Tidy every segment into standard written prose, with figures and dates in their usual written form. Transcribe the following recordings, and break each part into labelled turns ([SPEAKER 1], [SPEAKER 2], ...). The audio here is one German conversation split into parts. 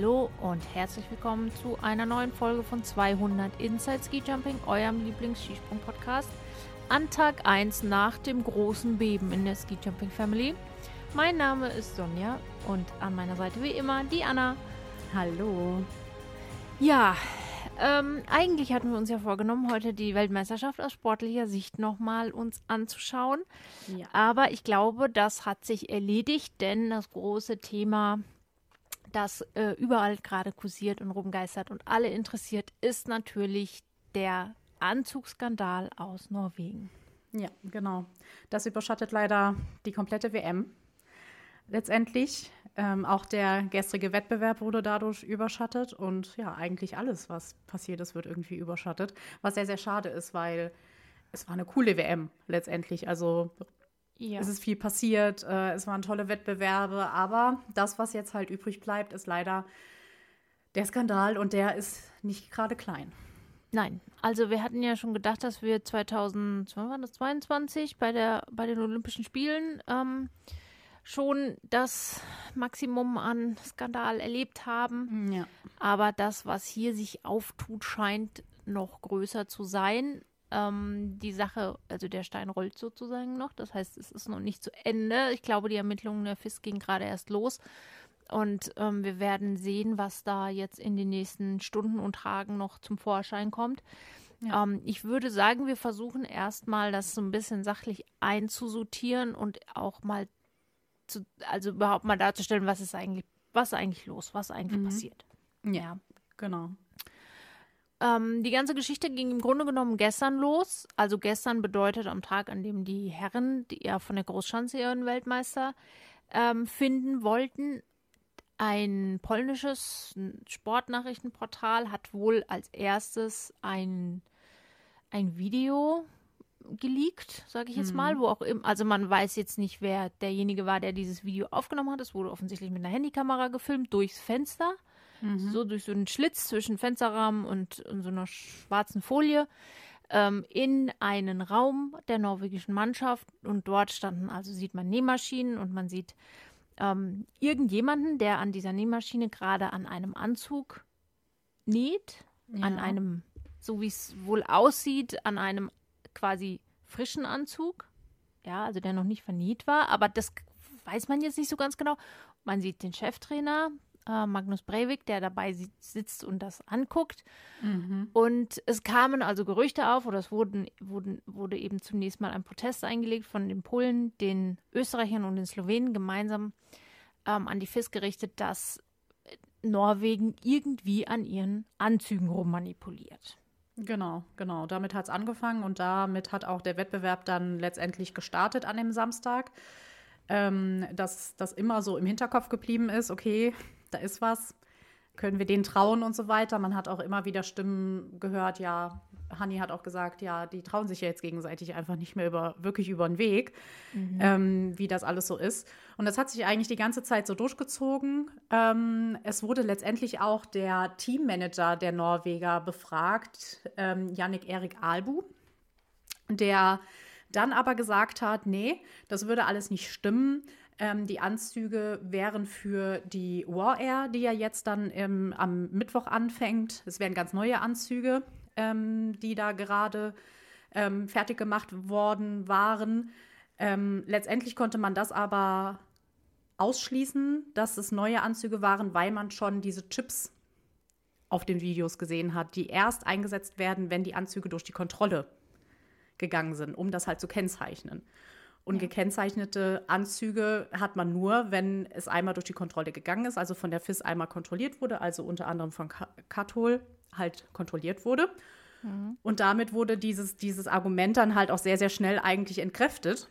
[SPEAKER 1] Hallo und herzlich willkommen zu einer neuen Folge von 200 Inside Ski Jumping, eurem Lieblings-Skisprung-Podcast, an Tag 1 nach dem großen Beben in der Ski Jumping Family. Mein Name ist Sonja und an meiner Seite wie immer die Anna.
[SPEAKER 2] Hallo.
[SPEAKER 1] Ja, eigentlich hatten wir uns ja vorgenommen, heute die Weltmeisterschaft aus sportlicher Sicht nochmal uns anzuschauen.
[SPEAKER 2] Ja.
[SPEAKER 1] Aber ich glaube, das hat sich erledigt, denn das große Thema, das überall gerade kursiert und rumgeistert und alle interessiert, ist natürlich der Anzugsskandal aus Norwegen.
[SPEAKER 2] Ja, genau. Das überschattet leider die komplette WM. Letztendlich. Auch der gestrige Wettbewerb wurde dadurch überschattet. Und ja, eigentlich alles, was passiert ist, wird irgendwie überschattet. Was sehr, sehr schade ist, weil es war eine coole WM letztendlich. Also es ist viel passiert, es waren tolle Wettbewerbe. Aber das, was jetzt halt übrig bleibt, ist leider der Skandal. Und der ist nicht gerade klein.
[SPEAKER 1] Nein, also wir hatten ja schon gedacht, dass wir 2022 bei den Olympischen Spielen schon das Maximum an Skandal erlebt haben.
[SPEAKER 2] Ja.
[SPEAKER 1] Aber das, was hier sich auftut, scheint noch größer zu sein. Die Sache, also der Stein rollt sozusagen noch. Das heißt, es ist noch nicht zu Ende. Ich glaube, die Ermittlungen der FIS gingen gerade erst los. Und wir werden sehen, was da jetzt in den nächsten Stunden und Tagen noch zum Vorschein kommt. Ja. Ich würde sagen, wir versuchen erstmal, das so ein bisschen sachlich einzusortieren und auch mal überhaupt mal darzustellen, was eigentlich los, was eigentlich passiert.
[SPEAKER 2] Ja, genau.
[SPEAKER 1] Die ganze Geschichte ging im Grunde genommen gestern los. Also gestern bedeutet am Tag, an dem die Herren, die ja von der Großschanze ihren Weltmeister finden wollten. Ein polnisches Sportnachrichtenportal hat wohl als erstes ein Video geleakt, sage ich jetzt mal, wo auch also man weiß jetzt nicht, wer derjenige war, der dieses Video aufgenommen hat. Es wurde offensichtlich mit einer Handykamera gefilmt, durchs Fenster, so durch so einen Schlitz zwischen Fensterrahmen und so einer schwarzen Folie, in einen Raum der norwegischen Mannschaft, und dort sieht man Nähmaschinen und man sieht irgendjemanden, der an dieser Nähmaschine gerade an einem Anzug näht, an einem, so wie es wohl aussieht, an einem quasi frischen Anzug, ja, also der noch nicht vernäht war, aber das weiß man jetzt nicht so ganz genau. Man sieht den Cheftrainer, Magnus Breivik, der dabei sitzt und das anguckt. Und es kamen also Gerüchte auf, oder es wurde eben zunächst mal ein Protest eingelegt von den Polen, den Österreichern und den Slowenen gemeinsam an die FIS gerichtet, dass Norwegen irgendwie an ihren Anzügen rummanipuliert.
[SPEAKER 2] Genau. Damit hat es angefangen und damit hat auch der Wettbewerb dann letztendlich gestartet an dem Samstag. Dass das immer so im Hinterkopf geblieben ist, okay, da ist was, können wir denen trauen und so weiter. Man hat auch immer wieder Stimmen gehört, ja, Hanni hat auch gesagt, ja, die trauen sich ja jetzt gegenseitig einfach nicht mehr wirklich über den Weg, wie das alles so ist. Und das hat sich eigentlich die ganze Zeit so durchgezogen. Es wurde letztendlich auch der Teammanager der Norweger befragt, Jannik Erik Albu, der dann aber gesagt hat, nee, das würde alles nicht stimmen. Die Anzüge wären für die War Air, die ja jetzt dann am Mittwoch anfängt. Es wären ganz neue Anzüge, die da gerade fertig gemacht worden waren. Letztendlich konnte man das aber ausschließen, dass es neue Anzüge waren, weil man schon diese Chips auf den Videos gesehen hat, die erst eingesetzt werden, wenn die Anzüge durch die Kontrolle gegangen sind, um das halt zu kennzeichnen. Und gekennzeichnete Anzüge hat man nur, wenn es einmal durch die Kontrolle gegangen ist, also von der FIS einmal kontrolliert wurde, also unter anderem von Kathol halt kontrolliert wurde. Und damit wurde dieses Argument dann halt auch sehr, sehr schnell eigentlich entkräftet.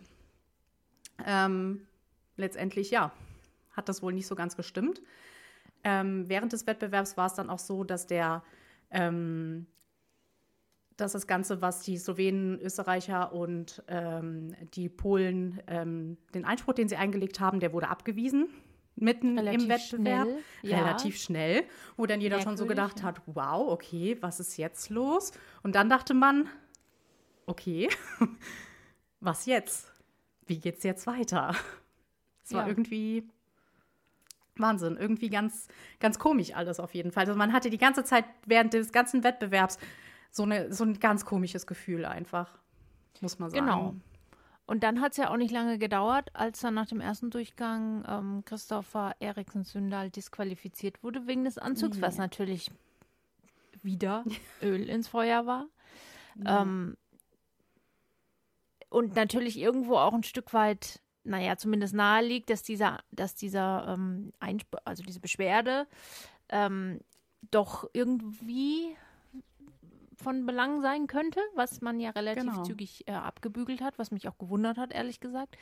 [SPEAKER 2] Letztendlich, ja, hat das wohl nicht so ganz gestimmt. Während des Wettbewerbs war es dann auch so, dass dass das Ganze, was die Slowenen, Österreicher und die Polen, den Einspruch, den sie eingelegt haben, der wurde abgewiesen mitten im Wettbewerb. Relativ schnell, wo dann jeder schon so gedacht hat, wow, okay, was ist jetzt los? Und dann dachte man, okay, was jetzt? Wie geht's jetzt weiter? Es war irgendwie Wahnsinn, irgendwie ganz, ganz komisch alles auf jeden Fall. Also man hatte die ganze Zeit während des ganzen Wettbewerbs so ein ganz komisches Gefühl einfach, muss man sagen.
[SPEAKER 1] Genau. Und dann hat es ja auch nicht lange gedauert, als dann nach dem ersten Durchgang Christopher Eriksen Syndal disqualifiziert wurde wegen des Anzugs, was natürlich wieder Öl ins Feuer war. Und natürlich irgendwo auch ein Stück weit, naja, zumindest nahe liegt, dass diese Beschwerde doch irgendwie von Belang sein könnte, was man ja relativ zügig abgebügelt hat, was mich auch gewundert hat, ehrlich gesagt.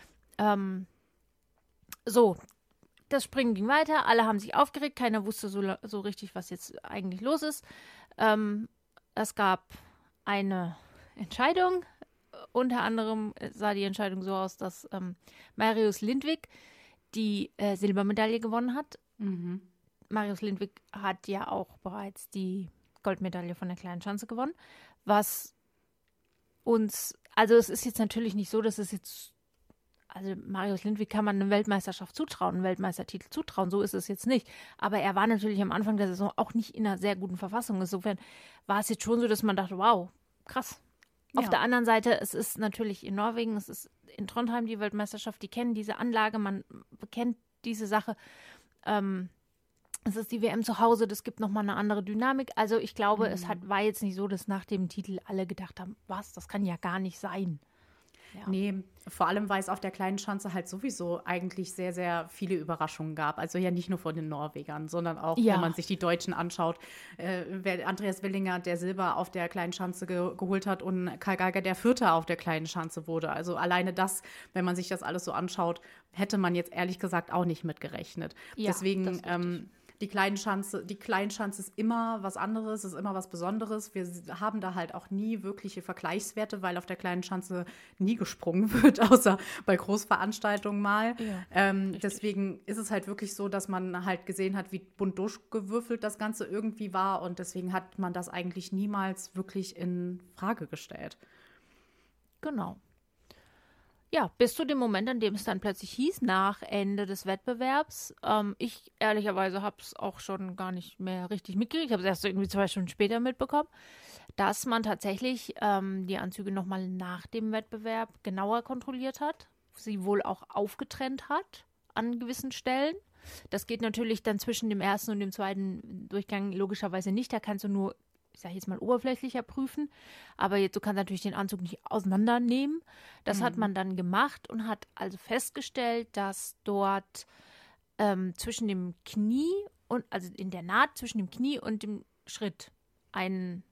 [SPEAKER 1] So, das Springen ging weiter, alle haben sich aufgeregt, keiner wusste so richtig, was jetzt eigentlich los ist. Es gab eine Entscheidung, unter anderem sah die Entscheidung so aus, dass Marius Lindvik die Silbermedaille gewonnen hat.
[SPEAKER 2] Mhm.
[SPEAKER 1] Marius Lindvik hat ja auch bereits die Goldmedaille von der kleinen Schanze gewonnen, was also es ist jetzt natürlich nicht so, dass es jetzt, also Marius Lindvik kann man eine Weltmeisterschaft zutrauen, einen Weltmeistertitel zutrauen, so ist es jetzt nicht, aber er war natürlich am Anfang der Saison auch nicht in einer sehr guten Verfassung, insofern war es jetzt schon so, dass man dachte, wow, krass. Auf der anderen Seite, es ist natürlich in Norwegen, es ist in Trondheim die Weltmeisterschaft, die kennen diese Anlage, man kennt diese Sache, es ist die WM zu Hause, das gibt nochmal eine andere Dynamik. Also ich glaube, war jetzt nicht so, dass nach dem Titel alle gedacht haben, was, das kann ja gar nicht sein. Ja.
[SPEAKER 2] Nee, vor allem, weil es auf der kleinen Schanze halt sowieso eigentlich sehr, sehr viele Überraschungen gab. Also ja nicht nur von den Norwegern, sondern auch, wenn man sich die Deutschen anschaut. Andreas Willinger, der Silber auf der kleinen Schanze geholt hat und Karl Geiger, der Vierter auf der kleinen Schanze wurde. Also alleine das, wenn man sich das alles so anschaut, hätte man jetzt ehrlich gesagt auch nicht mitgerechnet.
[SPEAKER 1] Ja,
[SPEAKER 2] deswegen die Kleinschanze ist immer was anderes, ist immer was Besonderes. Wir haben da halt auch nie wirkliche Vergleichswerte, weil auf der kleinen Schanze nie gesprungen wird, außer bei Großveranstaltungen mal.
[SPEAKER 1] Ja,
[SPEAKER 2] deswegen ist es halt wirklich so, dass man halt gesehen hat, wie bunt durchgewürfelt das Ganze irgendwie war. Und deswegen hat man das eigentlich niemals wirklich in Frage gestellt.
[SPEAKER 1] Genau. Ja, bis zu dem Moment, an dem es dann plötzlich hieß, nach Ende des Wettbewerbs. Ich ehrlicherweise habe es auch schon gar nicht mehr richtig mitgekriegt. Ich habe es erst irgendwie 2 Stunden später mitbekommen, dass man tatsächlich die Anzüge nochmal nach dem Wettbewerb genauer kontrolliert hat, sie wohl auch aufgetrennt hat an gewissen Stellen. Das geht natürlich dann zwischen dem ersten und dem zweiten Durchgang logischerweise nicht. Da kannst du nur, ich sage jetzt mal, oberflächlicher prüfen. Aber du kannst natürlich den Anzug nicht auseinandernehmen. Das hat man dann gemacht und hat also festgestellt, dass dort zwischen dem Knie und, also in der Naht zwischen dem Knie und dem Schritt ein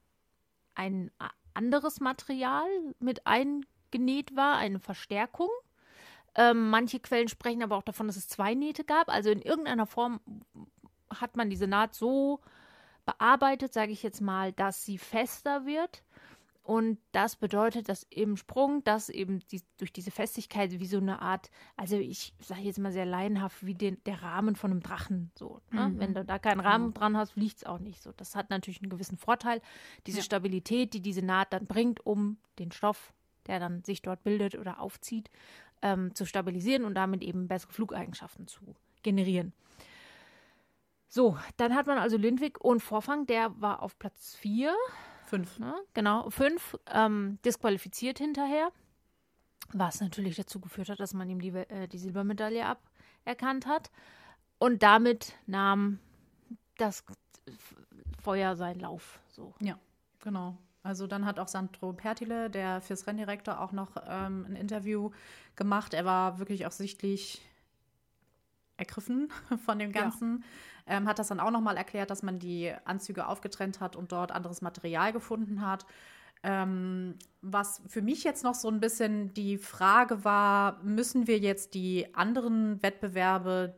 [SPEAKER 1] anderes Material mit eingenäht war, eine Verstärkung. Manche Quellen sprechen aber auch davon, dass es 2 Nähte gab. Also in irgendeiner Form hat man diese Naht so bearbeitet, sage ich jetzt mal, dass sie fester wird. Und das bedeutet, dass im Sprung, dass eben durch diese Festigkeit wie so eine Art, also ich sage jetzt mal sehr laienhaft, wie der Rahmen von einem Drachen. So, ne? Wenn du da keinen Rahmen dran hast, fliegt es auch nicht so. Das hat natürlich einen gewissen Vorteil. Diese Stabilität, die diese Naht dann bringt, um den Stoff, der dann sich dort bildet oder aufzieht, zu stabilisieren und damit eben bessere Flugeigenschaften zu generieren. So, dann hat man also Lindvik und Forfang, der war auf Platz 4.
[SPEAKER 2] 5.
[SPEAKER 1] Ne? Genau, 5, disqualifiziert hinterher, was natürlich dazu geführt hat, dass man ihm die Silbermedaille aberkannt hat. Und damit nahm das Feuer seinen Lauf. So.
[SPEAKER 2] Ja, genau. Also dann hat auch Sandro Pertile, der FIS-Renndirektor, auch noch ein Interview gemacht. Er war wirklich auch sichtlich ergriffen von dem Ganzen. Ja. Hat das dann auch nochmal erklärt, dass man die Anzüge aufgetrennt hat und dort anderes Material gefunden hat. Was für mich jetzt noch so ein bisschen die Frage war, müssen wir jetzt die anderen Wettbewerbe,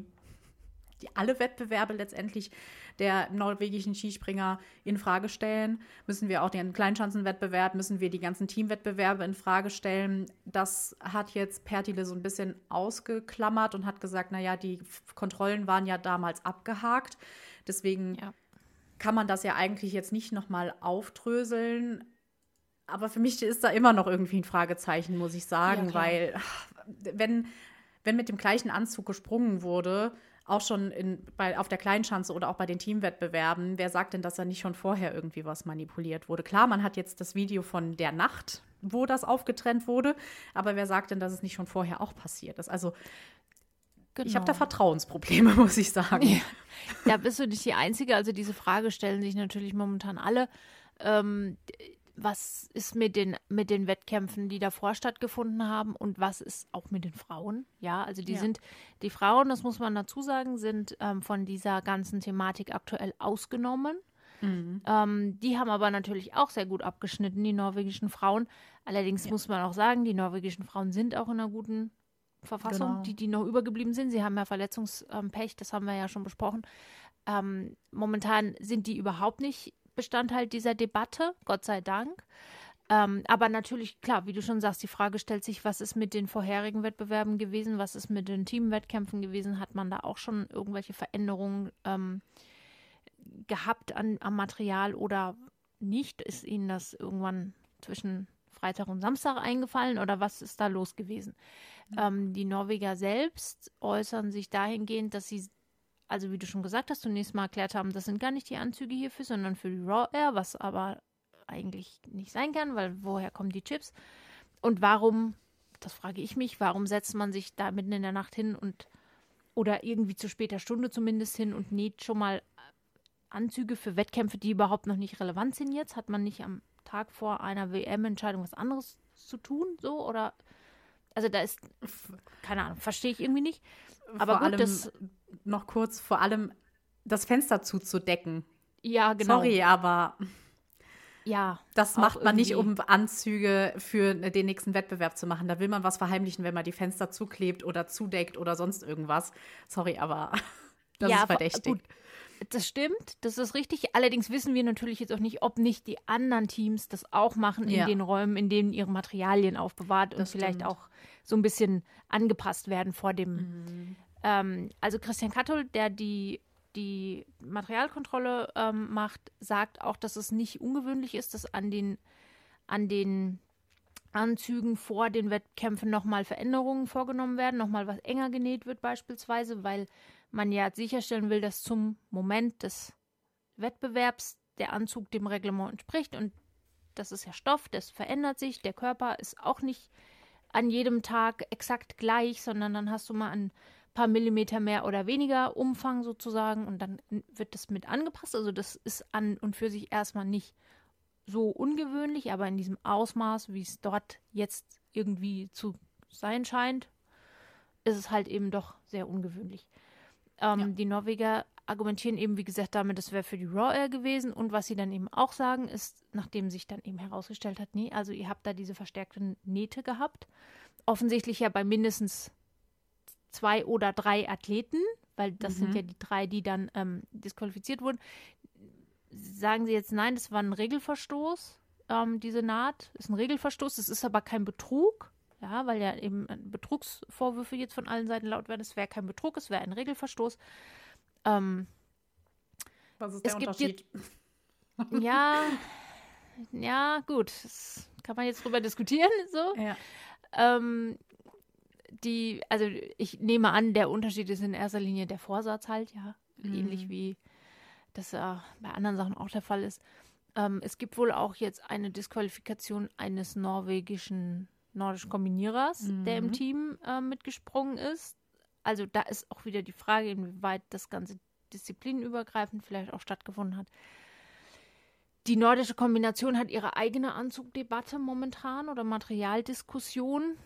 [SPEAKER 2] alle Wettbewerbe letztendlich der norwegischen Skispringer in Frage stellen? Müssen wir auch den Kleinschanzenwettbewerb, müssen wir die ganzen Teamwettbewerbe in Frage stellen? Das hat jetzt Pertile so ein bisschen ausgeklammert und hat gesagt, naja, die Kontrollen waren ja damals abgehakt. Deswegen kann man das ja eigentlich jetzt nicht nochmal aufdröseln. Aber für mich ist da immer noch irgendwie ein Fragezeichen, muss ich sagen, weil wenn mit dem gleichen Anzug gesprungen wurde, auch schon auf der Kleinschanze oder auch bei den Teamwettbewerben, wer sagt denn, dass da nicht schon vorher irgendwie was manipuliert wurde? Klar, man hat jetzt das Video von der Nacht, wo das aufgetrennt wurde, aber wer sagt denn, dass es nicht schon vorher auch passiert ist? Also ich habe da Vertrauensprobleme, muss ich sagen.
[SPEAKER 1] Ja, da bist du nicht die Einzige. Also diese Frage stellen sich natürlich momentan alle. Was ist mit den Wettkämpfen, die davor stattgefunden haben, und was ist auch mit den Frauen? Ja, also die Frauen, das muss man dazu sagen, sind von dieser ganzen Thematik aktuell ausgenommen. Die haben aber natürlich auch sehr gut abgeschnitten, die norwegischen Frauen. Allerdings muss man auch sagen, die norwegischen Frauen sind auch in einer guten Verfassung,
[SPEAKER 2] Genau.
[SPEAKER 1] die noch übergeblieben sind. Sie haben ja Verletzungspech, das haben wir ja schon besprochen. Momentan sind die überhaupt nicht Bestandteil dieser Debatte, Gott sei Dank. Aber natürlich, klar, wie du schon sagst, die Frage stellt sich, was ist mit den vorherigen Wettbewerben gewesen, was ist mit den Teamwettkämpfen gewesen, hat man da auch schon irgendwelche Veränderungen gehabt am Material oder nicht? Ist Ihnen das irgendwann zwischen Freitag und Samstag eingefallen oder was ist da los gewesen? Die Norweger selbst äußern sich dahingehend, dass sie, also wie du schon gesagt hast, zunächst mal erklärt haben, das sind gar nicht die Anzüge hierfür, sondern für die Raw Air, was aber eigentlich nicht sein kann, weil woher kommen die Chips? Und warum, das frage ich mich, warum setzt man sich da mitten in der Nacht hin oder irgendwie zu später Stunde zumindest hin und näht schon mal Anzüge für Wettkämpfe, die überhaupt noch nicht relevant sind jetzt? Hat man nicht am Tag vor einer WM-Entscheidung was anderes zu tun, so? Oder, also da ist, keine Ahnung, verstehe ich irgendwie nicht. Aber
[SPEAKER 2] Vor
[SPEAKER 1] gut,
[SPEAKER 2] allem das Fenster zuzudecken.
[SPEAKER 1] Ja, genau.
[SPEAKER 2] Sorry, aber
[SPEAKER 1] ja,
[SPEAKER 2] das macht man nicht,
[SPEAKER 1] irgendwie.
[SPEAKER 2] um Anzüge für den nächsten Wettbewerb zu machen. Da will man was verheimlichen, wenn man die Fenster zuklebt oder zudeckt oder sonst irgendwas. Sorry, aber das ist verdächtig.
[SPEAKER 1] Gut, das stimmt, das ist richtig. Allerdings wissen wir natürlich jetzt auch nicht, ob nicht die anderen Teams das auch machen in den Räumen, in denen ihre Materialien aufbewahrt und vielleicht auch so ein bisschen angepasst werden vor dem. Also Christian Kattol, der die Materialkontrolle macht, sagt auch, dass es nicht ungewöhnlich ist, dass an den Anzügen vor den Wettkämpfen nochmal Veränderungen vorgenommen werden, nochmal was enger genäht wird beispielsweise, weil man ja sicherstellen will, dass zum Moment des Wettbewerbs der Anzug dem Reglement entspricht und das ist ja Stoff, das verändert sich, der Körper ist auch nicht an jedem Tag exakt gleich, sondern dann hast du mal ein paar Millimeter mehr oder weniger Umfang sozusagen und dann wird das mit angepasst. Also das ist an und für sich erstmal nicht so ungewöhnlich, aber in diesem Ausmaß, wie es dort jetzt irgendwie zu sein scheint, ist es halt eben doch sehr ungewöhnlich. Die Norweger argumentieren eben, wie gesagt, damit, das wäre für die Raw Air gewesen. Und was sie dann eben auch sagen, ist, nachdem sich dann eben herausgestellt hat, nee, also ihr habt da diese verstärkten Nähte gehabt. Offensichtlich ja bei mindestens 2 oder 3 Athleten, weil das sind ja die 3, die dann disqualifiziert wurden. Sagen sie jetzt, nein, das war ein Regelverstoß, diese Naht ist ein Regelverstoß, das ist aber kein Betrug. Ja, weil ja eben Betrugsvorwürfe jetzt von allen Seiten laut werden. Es wäre kein Betrug, es wäre ein Regelverstoß.
[SPEAKER 2] Was ist der Unterschied?
[SPEAKER 1] Ja, gut. Das kann man jetzt drüber diskutieren. So.
[SPEAKER 2] Ja.
[SPEAKER 1] Also ich nehme an, der Unterschied ist in erster Linie der Vorsatz halt, ja. Ähnlich wie das bei anderen Sachen auch der Fall ist. Es gibt wohl auch jetzt eine Disqualifikation eines nordischen Kombinierers, der im Team mitgesprungen ist. Also da ist auch wieder die Frage, inwieweit das Ganze disziplinübergreifend vielleicht auch stattgefunden hat. Die nordische Kombination hat ihre eigene Anzugdebatte momentan oder Materialdiskussion.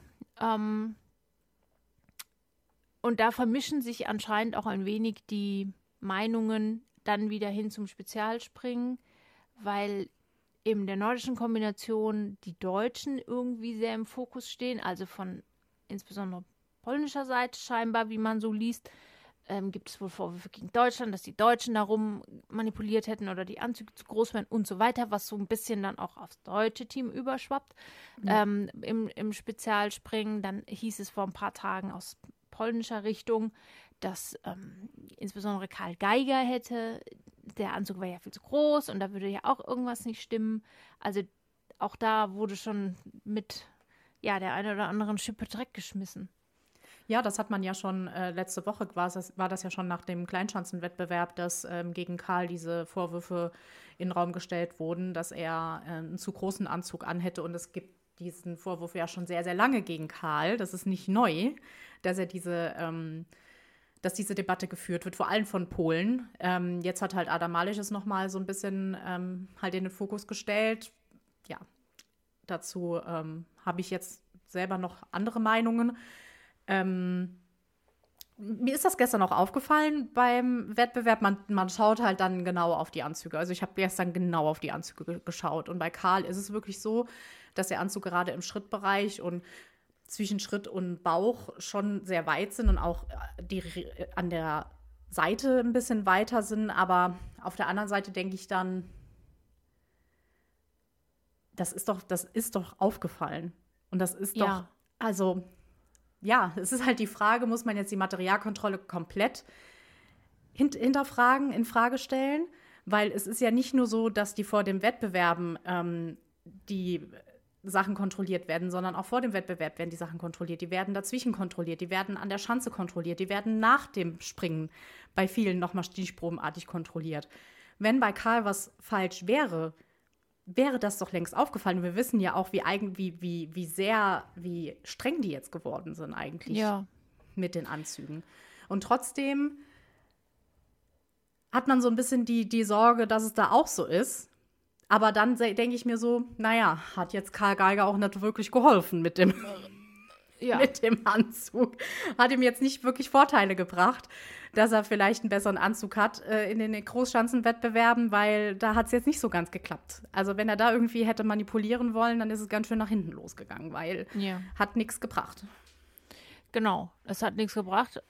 [SPEAKER 1] Und da vermischen sich anscheinend auch ein wenig die Meinungen dann wieder hin zum Spezialspringen, weil eben der nordischen Kombination die Deutschen irgendwie sehr im Fokus stehen, also von insbesondere polnischer Seite scheinbar, wie man so liest, gibt es wohl Vorwürfe gegen Deutschland, dass die Deutschen darum manipuliert hätten oder die Anzüge zu groß wären und so weiter, was so ein bisschen dann auch aufs deutsche Team überschwappt. Im Spezialspringen, dann hieß es vor ein paar Tagen aus polnischer Richtung, dass insbesondere Karl Geiger der Anzug wäre ja viel zu groß und da würde ja auch irgendwas nicht stimmen. Also auch da wurde schon mit der einen oder anderen Schippe Dreck geschmissen.
[SPEAKER 2] Ja, das hat man ja schon letzte Woche, war das ja schon nach dem Kleinschanzenwettbewerb, dass gegen Karl diese Vorwürfe in den Raum gestellt wurden, dass er einen zu großen Anzug anhätte. Und es gibt diesen Vorwurf ja schon sehr, sehr lange gegen Karl. Das ist nicht neu, dass er dass diese Debatte geführt wird, vor allem von Polen. Jetzt hat halt Adam Malysz es nochmal so ein bisschen halt in den Fokus gestellt. Ja, dazu habe ich jetzt selber noch andere Meinungen. Mir ist das gestern auch aufgefallen beim Wettbewerb. Man schaut halt dann genau auf die Anzüge. Also ich habe gestern genau auf die Anzüge geschaut. Und bei Karl ist es wirklich so, dass der Anzug gerade im Schrittbereich und zwischen Schritt und Bauch schon sehr weit sind und auch an der Seite ein bisschen weiter sind. Aber auf der anderen Seite denke ich dann, das ist doch aufgefallen. Und das ist doch, also, ja, es ist halt die Frage, muss man jetzt die Materialkontrolle komplett hinterfragen, in Frage stellen? Weil es ist ja nicht nur so, dass die vor den Wettbewerben die Sachen kontrolliert werden, sondern auch vor dem Wettbewerb werden die Sachen kontrolliert. Die werden dazwischen kontrolliert, die werden an der Schanze kontrolliert, die werden nach dem Springen bei vielen nochmal stichprobenartig kontrolliert. Wenn bei Karl was falsch wäre das doch längst aufgefallen. Wir wissen ja auch, wie streng die jetzt geworden sind eigentlich mit den Anzügen. Und trotzdem hat man so ein bisschen die Sorge, dass es da auch so ist. Aber dann denke ich mir so, naja, hat jetzt Karl Geiger auch nicht wirklich geholfen mit dem Anzug. Hat ihm jetzt nicht wirklich Vorteile gebracht, dass er vielleicht einen besseren Anzug hat in den Großschanzenwettbewerben, weil da hat es jetzt nicht so ganz geklappt. Also wenn er da irgendwie hätte manipulieren wollen, dann ist es ganz schön nach hinten losgegangen, weil hat nichts gebracht.
[SPEAKER 1] Genau, es hat nichts gebracht.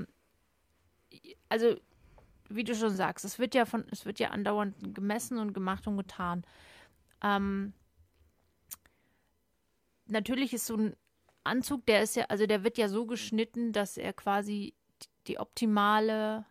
[SPEAKER 1] Also wie du schon sagst, es wird ja andauernd gemessen und gemacht und getan. Natürlich ist so ein Anzug, der wird ja so geschnitten, dass er quasi die optimale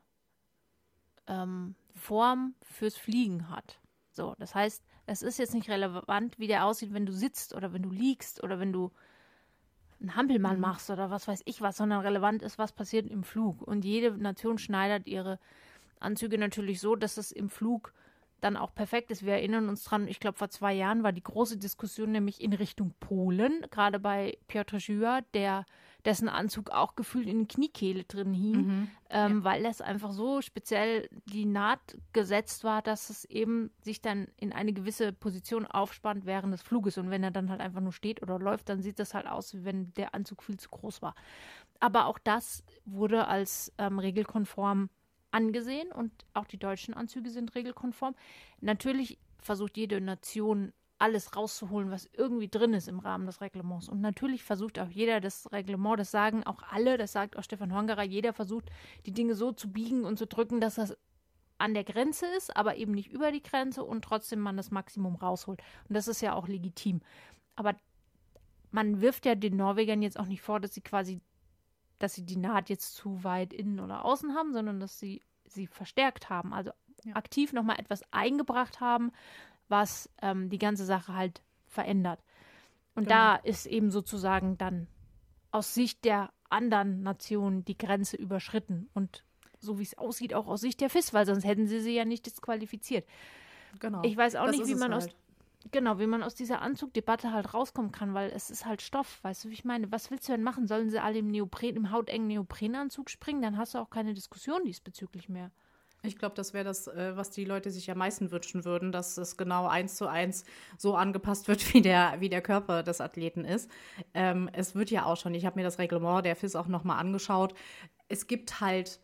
[SPEAKER 1] Form fürs Fliegen hat. So, das heißt, es ist jetzt nicht relevant, wie der aussieht, wenn du sitzt oder wenn du liegst oder wenn du einen Hampelmann machst oder was weiß ich was, sondern relevant ist, was passiert im Flug. Und jede Nation schneidert ihre Anzüge natürlich so, dass es im Flug dann auch perfekt ist. Wir erinnern uns dran, ich glaube, vor 2 Jahren war die große Diskussion nämlich in Richtung Polen, gerade bei Piotr Żyła, dessen Anzug auch gefühlt in die Kniekehle drin hing, weil das einfach so speziell die Naht gesetzt war, dass es eben sich dann in eine gewisse Position aufspannt während des Fluges. Und wenn er dann halt einfach nur steht oder läuft, dann sieht das halt aus, wie wenn der Anzug viel zu groß war. Aber auch das wurde als regelkonform angesehen und auch die deutschen Anzüge sind regelkonform. Natürlich versucht jede Nation alles rauszuholen, was irgendwie drin ist im Rahmen des Reglements. Und natürlich versucht auch jeder das Reglement, das sagen auch alle, das sagt auch Stefan Hongerer, jeder versucht, die Dinge so zu biegen und zu drücken, dass das an der Grenze ist, aber eben nicht über die Grenze und trotzdem man das Maximum rausholt. Und das ist ja auch legitim. Aber man wirft ja den Norwegern jetzt auch nicht vor, dass sie die Naht jetzt zu weit innen oder außen haben, sondern dass sie verstärkt haben, also aktiv nochmal etwas eingebracht haben, was die ganze Sache halt verändert. Und da ist eben sozusagen dann aus Sicht der anderen Nationen die Grenze überschritten und so wie es aussieht, auch aus Sicht der FIS, weil sonst hätten sie ja nicht disqualifiziert. Genau. Ich weiß auch nicht, wie man aus dieser Anzugdebatte halt rauskommen kann, weil es ist halt Stoff, weißt du, wie ich meine? Was willst du denn machen? Sollen sie alle im hautengen Neoprenanzug springen? Dann hast du auch keine Diskussion diesbezüglich mehr.
[SPEAKER 2] Ich glaube, das wäre das, was die Leute sich am meisten wünschen würden, dass es genau 1:1 so angepasst wird, wie der Körper des Athleten ist. Es wird ja auch schon, ich habe mir das Reglement der FIS auch nochmal angeschaut, es gibt halt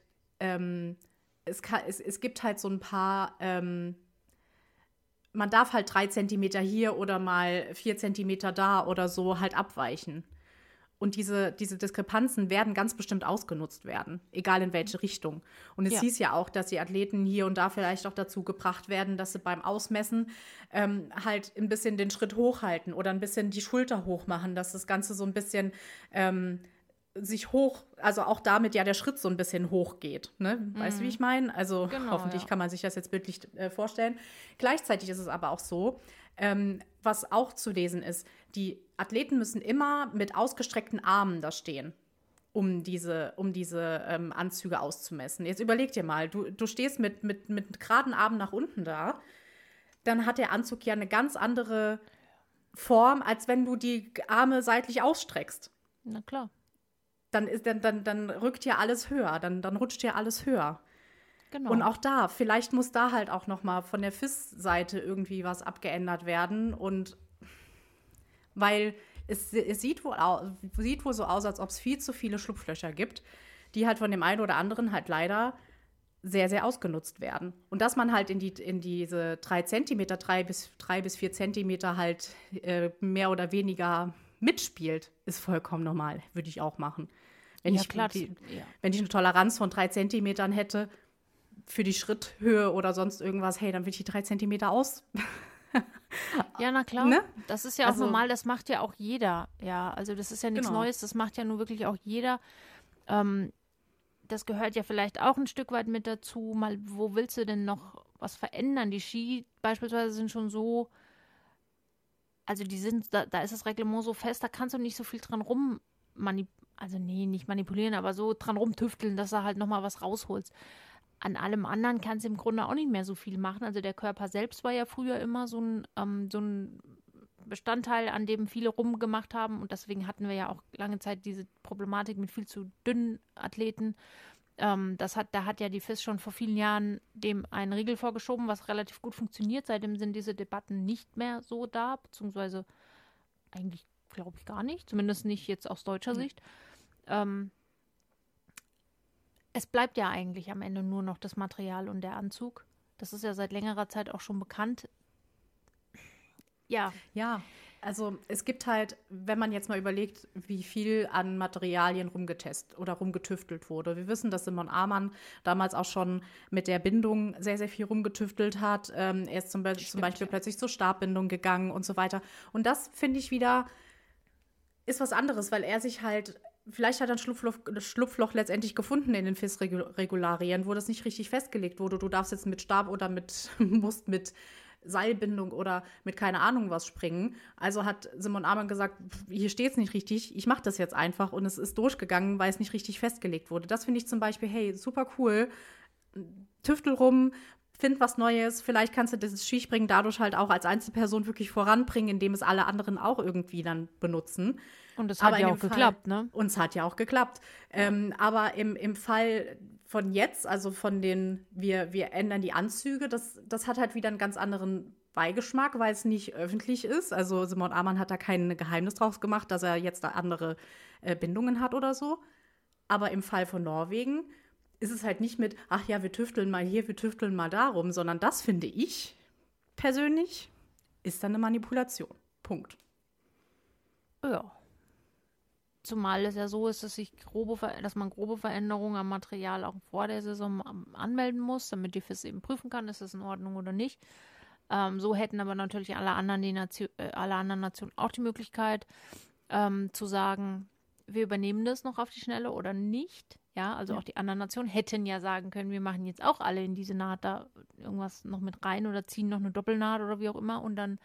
[SPEAKER 2] es gibt halt so ein paar man darf halt 3 Zentimeter hier oder mal 4 Zentimeter da oder so halt abweichen. Und diese Diskrepanzen werden ganz bestimmt ausgenutzt werden, egal in welche Richtung. Und es hieß ja auch, dass die Athleten hier und da vielleicht auch dazu gebracht werden, dass sie beim Ausmessen halt ein bisschen den Schritt hochhalten oder ein bisschen die Schulter hoch machen, dass das Ganze so ein bisschen sich hoch, also auch damit ja der Schritt so ein bisschen hoch geht. Ne? Weißt du, wie ich meine? Also hoffentlich kann man sich das jetzt bildlich vorstellen. Gleichzeitig ist es aber auch so, was auch zu lesen ist, die Athleten müssen immer mit ausgestreckten Armen da stehen. um diese Anzüge auszumessen. Jetzt überleg dir mal, du stehst mit geraden Armen nach unten da, dann hat der Anzug ja eine ganz andere Form, als wenn du die Arme seitlich ausstreckst.
[SPEAKER 1] Na klar.
[SPEAKER 2] Dann rückt ja alles höher, dann rutscht ja alles höher.
[SPEAKER 1] Genau.
[SPEAKER 2] Und auch da, vielleicht muss da halt auch noch mal von der FIS-Seite irgendwie was abgeändert werden. Und weil es sieht wohl so aus, als ob es viel zu viele Schlupflöcher gibt, die halt von dem einen oder anderen halt leider sehr, sehr ausgenutzt werden. Und dass man halt in diese 3 Zentimeter, 3 bis 4 Zentimeter halt mehr oder weniger mitspielt, ist vollkommen normal. Würde ich auch machen. Wenn ich eine Toleranz von 3 Zentimetern hätte für die Schritthöhe oder sonst irgendwas, hey, dann würde ich die 3 Zentimeter aus.
[SPEAKER 1] Ja, na klar.
[SPEAKER 2] Ne?
[SPEAKER 1] Das ist ja auch normal, das macht ja auch jeder. Ja, also das ist ja nichts Neues, das macht ja nun wirklich auch jeder. Das gehört ja vielleicht auch ein Stück weit mit dazu. Mal, wo willst du denn noch was verändern? Die Ski beispielsweise sind schon so, also da ist das Reglement so fest, da kannst du nicht so viel dran nicht manipulieren, aber so dran rumtüfteln, dass du halt nochmal was rausholst. An allem anderen kannst du im Grunde auch nicht mehr so viel machen. Also der Körper selbst war ja früher immer so ein Bestandteil, an dem viele rumgemacht haben. Und deswegen hatten wir ja auch lange Zeit diese Problematik mit viel zu dünnen Athleten. Da hat ja die FIS schon vor vielen Jahren dem einen Riegel vorgeschoben, was relativ gut funktioniert. Seitdem sind diese Debatten nicht mehr so da, beziehungsweise eigentlich glaube ich gar nicht, zumindest nicht jetzt aus deutscher Sicht. Es bleibt ja eigentlich am Ende nur noch das Material und der Anzug. Das ist ja seit längerer Zeit auch schon bekannt. Ja.
[SPEAKER 2] Ja, also es gibt halt, wenn man jetzt mal überlegt, wie viel an Materialien rumgetestet oder rumgetüftelt wurde. Wir wissen, dass Simon Amann damals auch schon mit der Bindung sehr, sehr viel rumgetüftelt hat. Er ist zum Beispiel plötzlich zur Starbbindung gegangen und so weiter. Und das, finde ich, wieder ist was anderes, weil er sich halt, vielleicht hat er ein Schlupfloch letztendlich gefunden in den FIS-Regularien, wo das nicht richtig festgelegt wurde. Du darfst jetzt mit Stab oder musst mit Seilbindung oder mit keine Ahnung was springen. Also hat Simon Amann gesagt, hier steht es nicht richtig, ich mache das jetzt einfach, und es ist durchgegangen, weil es nicht richtig festgelegt wurde. Das finde ich zum Beispiel, hey, super cool, tüftel rum, find was Neues, vielleicht kannst du das Skispringen dadurch halt auch als Einzelperson wirklich voranbringen, indem es alle anderen auch irgendwie dann benutzen.
[SPEAKER 1] Und es hat ja auch geklappt, ne?
[SPEAKER 2] Und es hat ja auch geklappt. Aber im Fall von jetzt, also von wir ändern die Anzüge, das hat halt wieder einen ganz anderen Beigeschmack, weil es nicht öffentlich ist. Also Simon Amann hat da kein Geheimnis draus gemacht, dass er jetzt da andere Bindungen hat oder so. Aber im Fall von Norwegen ist es halt nicht mit, ach ja, wir tüfteln mal hier, wir tüfteln mal darum, sondern das, finde ich persönlich, ist dann eine Manipulation. Punkt.
[SPEAKER 1] Ja. Zumal es ja so ist, dass man grobe Veränderungen am Material auch vor der Saison anmelden muss, damit die FIS eben prüfen kann, ist das in Ordnung oder nicht. So hätten aber natürlich alle anderen Nationen auch die Möglichkeit zu sagen, wir übernehmen das noch auf die Schnelle oder nicht. Ja, also auch die anderen Nationen hätten ja sagen können, wir machen jetzt auch alle in diese Naht da irgendwas noch mit rein oder ziehen noch eine Doppelnaht oder wie auch immer, und dann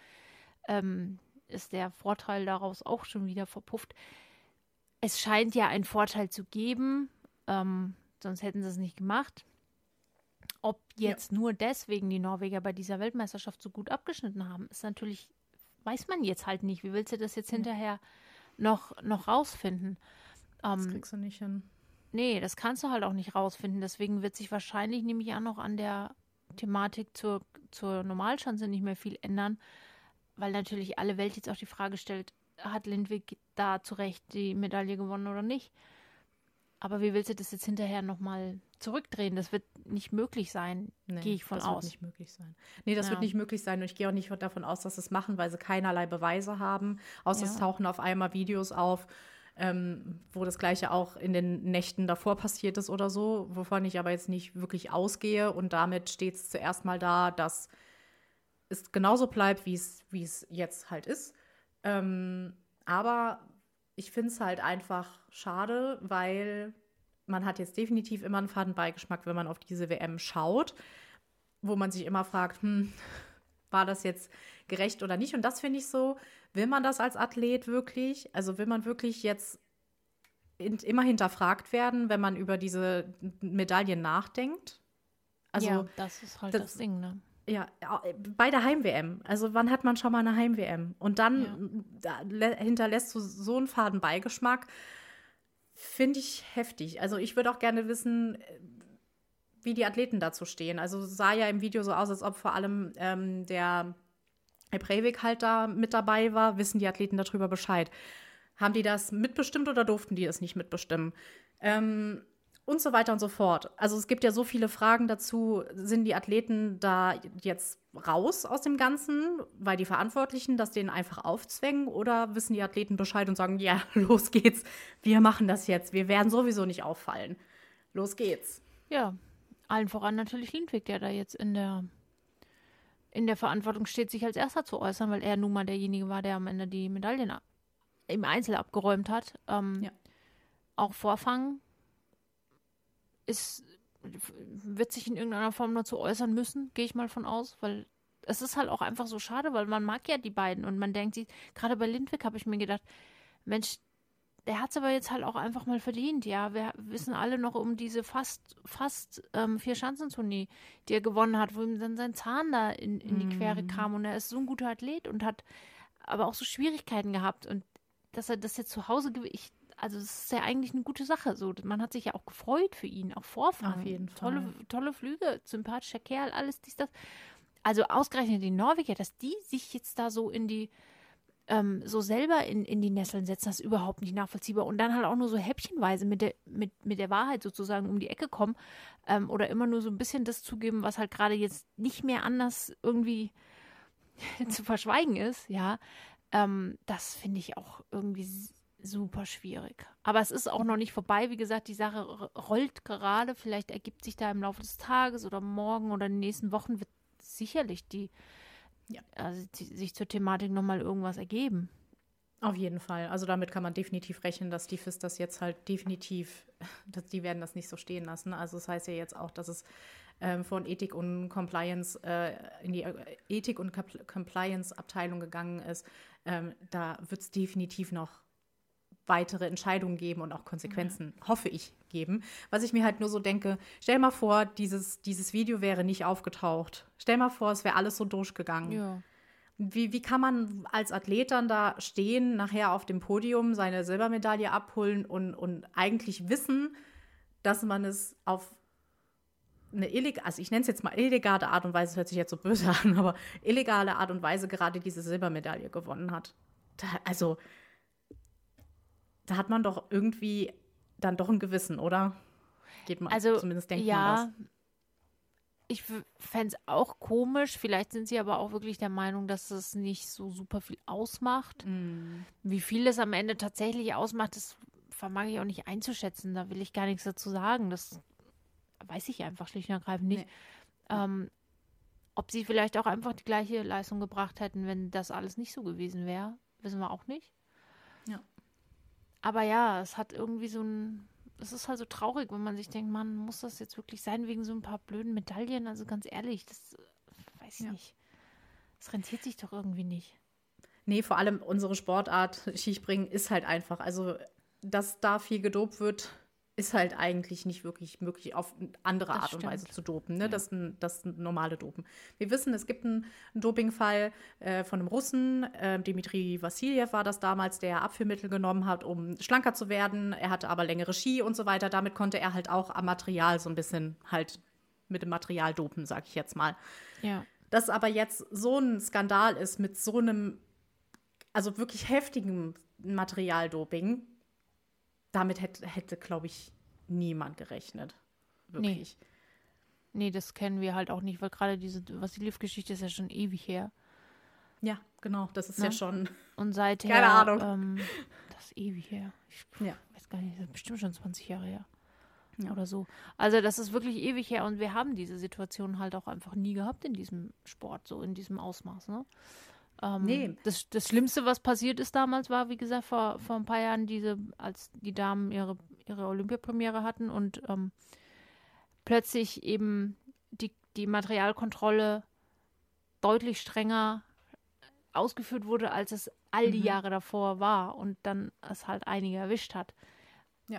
[SPEAKER 1] ist der Vorteil daraus auch schon wieder verpufft. Es scheint ja einen Vorteil zu geben, sonst hätten sie es nicht gemacht. Ob jetzt nur deswegen die Norweger bei dieser Weltmeisterschaft so gut abgeschnitten haben, ist natürlich, weiß man jetzt halt nicht. Wie willst du das jetzt hinterher noch rausfinden?
[SPEAKER 2] Das kriegst du nicht hin.
[SPEAKER 1] Nee, das kannst du halt auch nicht rausfinden. Deswegen wird sich wahrscheinlich, nehme ich an, noch an der Thematik zur Normalschanze nicht mehr viel ändern, weil natürlich alle Welt jetzt auch die Frage stellt, hat Lindvik da zu Recht die Medaille gewonnen oder nicht? Aber wie willst du das jetzt hinterher nochmal zurückdrehen? Das wird nicht möglich sein, gehe ich von aus.
[SPEAKER 2] Das wird nicht möglich sein. Nee, das wird nicht möglich sein. Und ich gehe auch nicht davon aus, dass sie es machen, weil sie keinerlei Beweise haben. Außer es tauchen auf einmal Videos auf, wo das Gleiche auch in den Nächten davor passiert ist oder so, wovon ich aber jetzt nicht wirklich ausgehe. Und damit steht es zuerst mal da, dass es genauso bleibt, wie es jetzt halt ist. Aber ich finde es halt einfach schade, weil man hat jetzt definitiv immer einen Fadenbeigeschmack, wenn man auf diese WM schaut, wo man sich immer fragt, war das jetzt gerecht oder nicht? Und das finde ich so, will man das als Athlet wirklich? Also will man wirklich jetzt immer hinterfragt werden, wenn man über diese Medaillen nachdenkt. Also,
[SPEAKER 1] ja, das ist halt das Ding, ne?
[SPEAKER 2] Ja, bei der Heim-WM. Also wann hat man schon mal eine Heim-WM? Und dann hinterlässt du so einen faden Beigeschmack. Finde ich heftig. Also ich würde auch gerne wissen, wie die Athleten dazu stehen. Also es sah ja im Video so aus, als ob vor allem der Herr Breivik halt da mit dabei war. Wissen die Athleten darüber Bescheid? Haben die das mitbestimmt oder durften die es nicht mitbestimmen? Und so weiter und so fort. Also es gibt ja so viele Fragen dazu. Sind die Athleten da jetzt raus aus dem Ganzen, weil die Verantwortlichen das denen einfach aufzwängen? Oder wissen die Athleten Bescheid und sagen, ja, los geht's, wir machen das jetzt, wir werden sowieso nicht auffallen. Los geht's.
[SPEAKER 1] Ja, allen voran natürlich Lindvik, der da jetzt in der Verantwortung steht, sich als Erster zu äußern, weil er nun mal derjenige war, der am Ende die Medaillen im Einzel abgeräumt hat. Auch Vorfang wird sich in irgendeiner Form nur zu äußern müssen, gehe ich mal von aus, weil es ist halt auch einfach so schade, weil man mag ja die beiden und man denkt sich, gerade bei Lindvik habe ich mir gedacht, Mensch, der hat es aber jetzt halt auch einfach mal verdient, ja, wir wissen alle noch um diese fast 4-Schanzentournee, die er gewonnen hat, wo ihm dann sein Zahn da in die Quere kam und er ist so ein guter Athlet und hat aber auch so Schwierigkeiten gehabt und dass er das jetzt zu Hause also das ist ja eigentlich eine gute Sache. So, man hat sich ja auch gefreut für ihn, auch Vorfang.
[SPEAKER 2] Auf jeden Fall.
[SPEAKER 1] Tolle Flüge, sympathischer Kerl, alles dies, das. Also ausgerechnet die Norweger, dass die sich jetzt da so in die, so selber in die Nesseln setzen, das ist überhaupt nicht nachvollziehbar. Und dann halt auch nur so häppchenweise mit der Wahrheit sozusagen um die Ecke kommen oder immer nur so ein bisschen das zugeben, was halt gerade jetzt nicht mehr anders irgendwie zu verschweigen ist, ja. Das finde ich auch irgendwie super schwierig. Aber es ist auch noch nicht vorbei. Wie gesagt, die Sache rollt gerade. Vielleicht ergibt sich da im Laufe des Tages oder morgen oder in den nächsten Wochen wird sicherlich sich zur Thematik nochmal irgendwas ergeben.
[SPEAKER 2] Auf jeden Fall. Also damit kann man definitiv rechnen, dass die FIS das jetzt halt definitiv, die werden das nicht so stehen lassen. Also das heißt ja jetzt auch, dass es von Ethik und Compliance in die Ethik- und Compliance-Abteilung gegangen ist. Da wird es definitiv noch weitere Entscheidungen geben und auch Konsequenzen, hoffe ich, geben. Was ich mir halt nur so denke, stell mal vor, dieses Video wäre nicht aufgetaucht. Stell mal vor, es wäre alles so durchgegangen.
[SPEAKER 1] Ja.
[SPEAKER 2] Wie kann man als Athlet dann da stehen, nachher auf dem Podium seine Silbermedaille abholen und eigentlich wissen, dass man es auf eine also ich nenne es jetzt mal illegale Art und Weise, das hört sich jetzt so böse an, aber illegale Art und Weise gerade diese Silbermedaille gewonnen hat. Da hat man doch irgendwie dann doch ein Gewissen, oder? Geht man,
[SPEAKER 1] also,
[SPEAKER 2] zumindest denkt
[SPEAKER 1] ja,
[SPEAKER 2] man das.
[SPEAKER 1] Ich fände es auch komisch. Vielleicht sind sie aber auch wirklich der Meinung, dass es nicht so super viel ausmacht. Wie viel es am Ende tatsächlich ausmacht, das vermag ich auch nicht einzuschätzen. Da will ich gar nichts dazu sagen. Das weiß ich einfach schlicht und ergreifend nicht. Nee. Ob sie vielleicht auch einfach die gleiche Leistung gebracht hätten, wenn das alles nicht so gewesen wäre, wissen wir auch nicht.
[SPEAKER 2] Ja.
[SPEAKER 1] Aber ja, es hat irgendwie es ist halt so traurig, wenn man sich denkt, man, muss das jetzt wirklich sein wegen so ein paar blöden Medaillen? Also ganz ehrlich, das weiß ich nicht. Das rentiert sich doch irgendwie nicht.
[SPEAKER 2] Nee, vor allem unsere Sportart Skispringen ist halt einfach, also dass da viel gedopt wird, ist halt eigentlich nicht wirklich möglich, auf andere Art und Weise zu dopen. Ne? Ja. Das normale Dopen. Wir wissen, es gibt einen Dopingfall von einem Russen, Dmitri Vassiljev war das damals, der Abführmittel genommen hat, um schlanker zu werden. Er hatte aber längere Ski und so weiter. Damit konnte er halt auch am Material so ein bisschen halt mit dem Material dopen, sag ich jetzt mal.
[SPEAKER 1] Ja.
[SPEAKER 2] Dass aber jetzt so ein Skandal ist mit so einem, also wirklich heftigen Materialdoping, damit hätte, glaube ich, niemand gerechnet. Wirklich.
[SPEAKER 1] Nee, das kennen wir halt auch nicht, weil gerade diese Vassiljev-Geschichte ist ja schon ewig her.
[SPEAKER 2] Ja, genau, das ist ja schon.
[SPEAKER 1] Und seither.
[SPEAKER 2] Keine Ahnung.
[SPEAKER 1] Das ist ewig her. Ich weiß gar nicht, das ist bestimmt schon 20 Jahre her.
[SPEAKER 2] Ja.
[SPEAKER 1] Oder so. Also, das ist wirklich ewig her und wir haben diese Situation halt auch einfach nie gehabt in diesem Sport, so in diesem Ausmaß, ne?
[SPEAKER 2] Nee.
[SPEAKER 1] Das Schlimmste, was passiert ist damals, war, wie gesagt, vor ein paar Jahren, als die Damen ihre Olympiapremiere hatten und plötzlich eben die Materialkontrolle deutlich strenger ausgeführt wurde, als es all die Jahre davor war und dann es halt einige erwischt hat.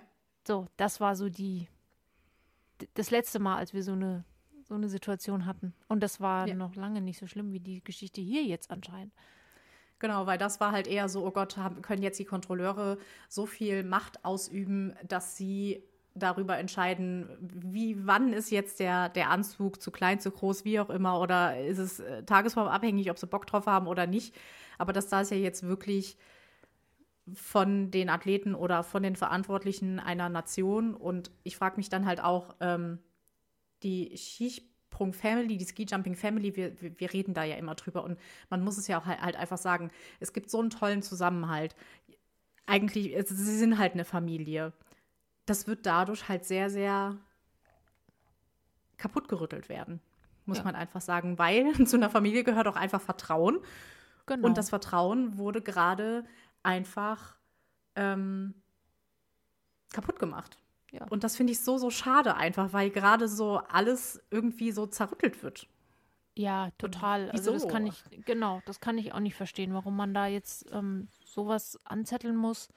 [SPEAKER 1] So, das war so das letzte Mal, als wir so eine Situation hatten. Und das war noch lange nicht so schlimm wie die Geschichte hier jetzt anscheinend.
[SPEAKER 2] Genau, weil das war halt eher so, oh Gott, können jetzt die Kontrolleure so viel Macht ausüben, dass sie darüber entscheiden, wann ist jetzt der Anzug zu klein, zu groß, wie auch immer, oder ist es tagesformabhängig, ob sie Bock drauf haben oder nicht. Aber das da ist ja jetzt wirklich von den Athleten oder von den Verantwortlichen einer Nation. Und ich frage mich dann halt auch, die Skisprung-Family, die Ski-Jumping-Family, wir reden da ja immer drüber. Und man muss es ja auch halt einfach sagen, es gibt so einen tollen Zusammenhalt. Eigentlich, sie sind halt eine Familie. Das wird dadurch halt sehr, sehr kaputtgerüttelt werden, muss man einfach sagen. Weil zu einer Familie gehört auch einfach Vertrauen.
[SPEAKER 1] Genau.
[SPEAKER 2] Und das Vertrauen wurde gerade einfach kaputt gemacht. Ja. Und das finde ich so, so schade einfach, weil gerade so alles irgendwie so zerrüttelt wird.
[SPEAKER 1] Ja, total. Also das kann ich auch nicht verstehen, warum man da jetzt sowas anzetteln muss.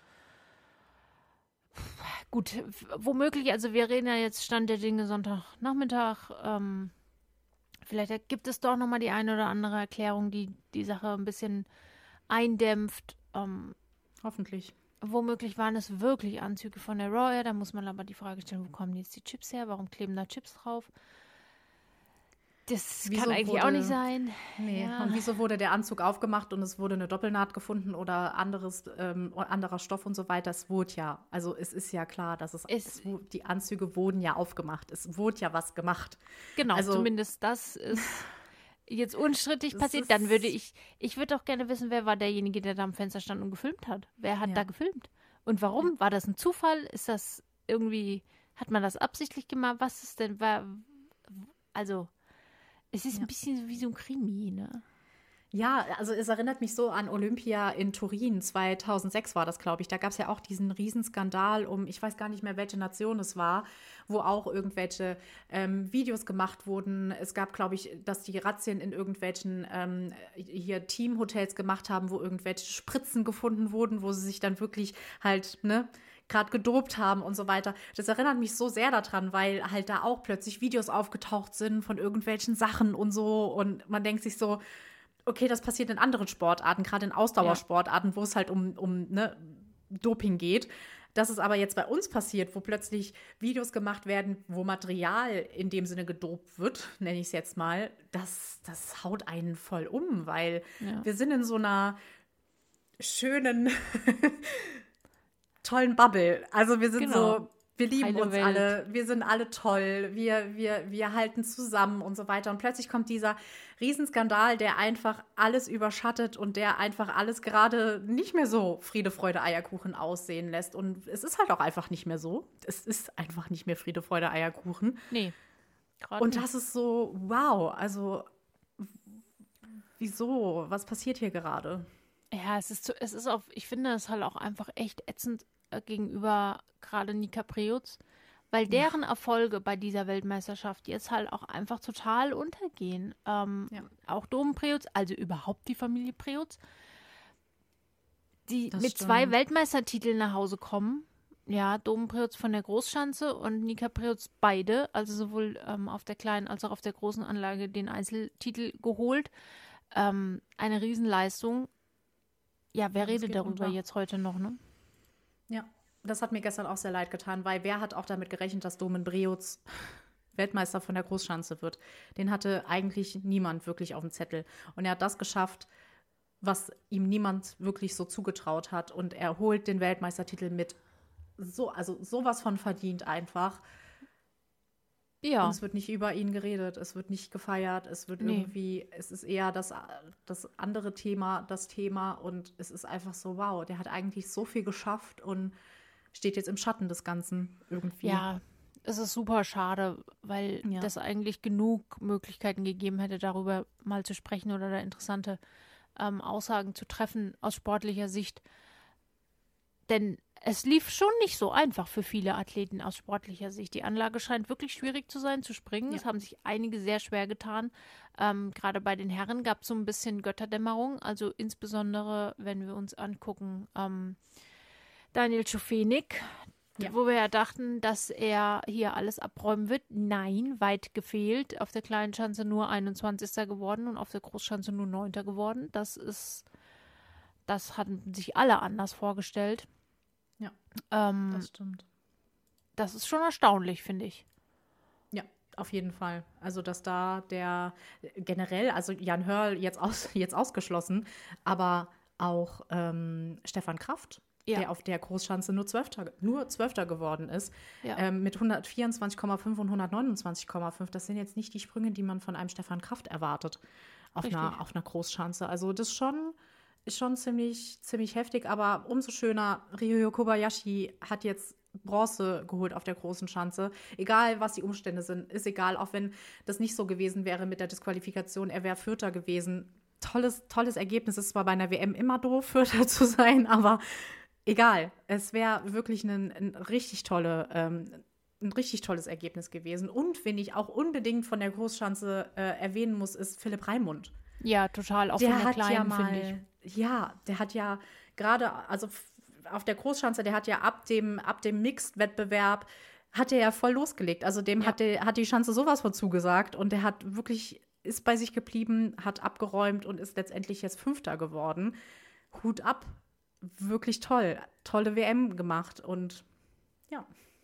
[SPEAKER 1] Gut, womöglich, also wir reden ja jetzt Stand der Dinge Sonntagnachmittag. Vielleicht gibt es doch nochmal die eine oder andere Erklärung, die die Sache ein bisschen eindämpft.
[SPEAKER 2] Hoffentlich.
[SPEAKER 1] Womöglich waren es wirklich Anzüge von der Raw Air. Da muss man aber die Frage stellen, wo kommen jetzt die Chips her? Warum kleben da Chips drauf? Das kann eigentlich auch nicht sein.
[SPEAKER 2] Nee. Ja. Und wieso wurde der Anzug aufgemacht und es wurde eine Doppelnaht gefunden oder anderer Stoff und so weiter? Es wurde ja, also es ist ja klar, dass die Anzüge wurden ja aufgemacht. Es wurde ja was gemacht.
[SPEAKER 1] Genau, also, zumindest das ist jetzt unstrittig passiert. Dann würde ich würde auch gerne wissen, wer war derjenige, der da am Fenster stand und gefilmt hat. Wer hat da gefilmt? Und warum? Ja. War das ein Zufall? Ist das irgendwie, hat man das absichtlich gemacht? Was ist denn, also es ist ein bisschen wie so ein Krimi, ne?
[SPEAKER 2] Ja, also es erinnert mich so an Olympia in Turin, 2006 war das, glaube ich. Da gab es ja auch diesen Riesenskandal ich weiß gar nicht mehr, welche Nation es war, wo auch irgendwelche Videos gemacht wurden. Es gab, glaube ich, dass die Razzien in irgendwelchen hier Teamhotels gemacht haben, wo irgendwelche Spritzen gefunden wurden, wo sie sich dann wirklich halt, gerade gedopt haben und so weiter. Das erinnert mich so sehr daran, weil halt da auch plötzlich Videos aufgetaucht sind von irgendwelchen Sachen und so. Und man denkt sich so, okay, das passiert in anderen Sportarten, gerade in Ausdauersportarten, wo es halt um Doping geht. Das ist aber jetzt bei uns passiert, wo plötzlich Videos gemacht werden, wo Material in dem Sinne gedopt wird, nenne ich es jetzt mal. Das haut einen voll um, weil wir sind in so einer schönen tollen Bubble. Also wir sind wir lieben uns alle, wir sind alle toll, wir halten zusammen und so weiter. Und plötzlich kommt dieser Riesenskandal, der einfach alles überschattet und der einfach alles gerade nicht mehr so Friede, Freude, Eierkuchen aussehen lässt. Und es ist halt auch einfach nicht mehr so. Es ist einfach nicht mehr Friede, Freude, Eierkuchen.
[SPEAKER 1] Nee.
[SPEAKER 2] Und das ist so, wow, also wieso? Was passiert hier gerade?
[SPEAKER 1] Ja, ich finde es halt auch einfach echt ätzend gegenüber gerade Nika Preutz, weil deren Erfolge bei dieser Weltmeisterschaft jetzt halt auch einfach total untergehen. Auch Domen Preutz, also überhaupt die Familie Preutz, die mit 2 Weltmeistertiteln nach Hause kommen. Ja, Domen Preutz von der Großschanze und Nika Preutz beide, also sowohl auf der kleinen als auch auf der großen Anlage den Einzeltitel geholt. Eine Riesenleistung. Ja, wer redet darüber jetzt heute noch, ne?
[SPEAKER 2] Ja, das hat mir gestern auch sehr leid getan, weil wer hat auch damit gerechnet, dass Domen Preutz Weltmeister von der Großschanze wird? Den hatte eigentlich niemand wirklich auf dem Zettel. Und er hat das geschafft, was ihm niemand wirklich so zugetraut hat. Und er holt den Weltmeistertitel mit sowas von verdient einfach. Ja. Und es wird nicht über ihn geredet, es wird nicht gefeiert, es wird es ist eher das andere Thema, das Thema und es ist einfach so, wow, der hat eigentlich so viel geschafft und steht jetzt im Schatten des Ganzen irgendwie.
[SPEAKER 1] Ja, es ist super schade, weil das eigentlich genug Möglichkeiten gegeben hätte, darüber mal zu sprechen oder da interessante Aussagen zu treffen aus sportlicher Sicht. Denn es lief schon nicht so einfach für viele Athleten aus sportlicher Sicht. Die Anlage scheint wirklich schwierig zu sein, zu springen. Es haben sich einige sehr schwer getan. Gerade bei den Herren gab es so ein bisschen Götterdämmerung. Also insbesondere, wenn wir uns angucken, Daniel Schofenig,
[SPEAKER 2] Ja.
[SPEAKER 1] wo wir ja dachten, dass er hier alles abräumen wird. Nein, weit gefehlt. Auf der kleinen Schanze nur 21. geworden und auf der Großschanze nur 9. geworden. Das hatten sich alle anders vorgestellt.
[SPEAKER 2] Ja,
[SPEAKER 1] Ähm,
[SPEAKER 2] das stimmt.
[SPEAKER 1] Das ist schon erstaunlich, finde ich.
[SPEAKER 2] Ja, auf jeden Fall. Also, dass da der generell, also Jan Hörl jetzt ausgeschlossen, aber auch Stefan Kraft,
[SPEAKER 1] Ja.
[SPEAKER 2] der auf der Großschanze nur Zwölfter geworden ist,
[SPEAKER 1] Ja.
[SPEAKER 2] mit 124,5 und 129,5. Das sind jetzt nicht die Sprünge, die man von einem Stefan Kraft erwartet auf
[SPEAKER 1] Richtig.
[SPEAKER 2] auf einer Großschanze. Also, das ist schon ziemlich, ziemlich heftig, aber umso schöner, Ryoyo Kobayashi hat jetzt Bronze geholt auf der großen Schanze. Egal, was die Umstände sind, ist egal, auch wenn das nicht so gewesen wäre mit der Disqualifikation, er wäre Vierter gewesen. Tolles Ergebnis. Es ist zwar bei einer WM immer doof, Vierter zu sein, aber egal. Es wäre wirklich ein richtig ein richtig tolles Ergebnis gewesen. Und wen ich auch unbedingt von der Großschanze erwähnen muss, ist Philipp Raimund.
[SPEAKER 1] Ja, total. Auch von der Kleinen, finde ich.
[SPEAKER 2] Ja, der hat ja gerade, also auf der Großschanze, der hat ja ab dem Mixed-Wettbewerb, hat er ja voll losgelegt. Also dem hat die Schanze sowas von zugesagt und der hat wirklich, ist bei sich geblieben, hat abgeräumt und ist letztendlich jetzt Fünfter geworden. Hut ab. Wirklich toll. Tolle WM gemacht und ja.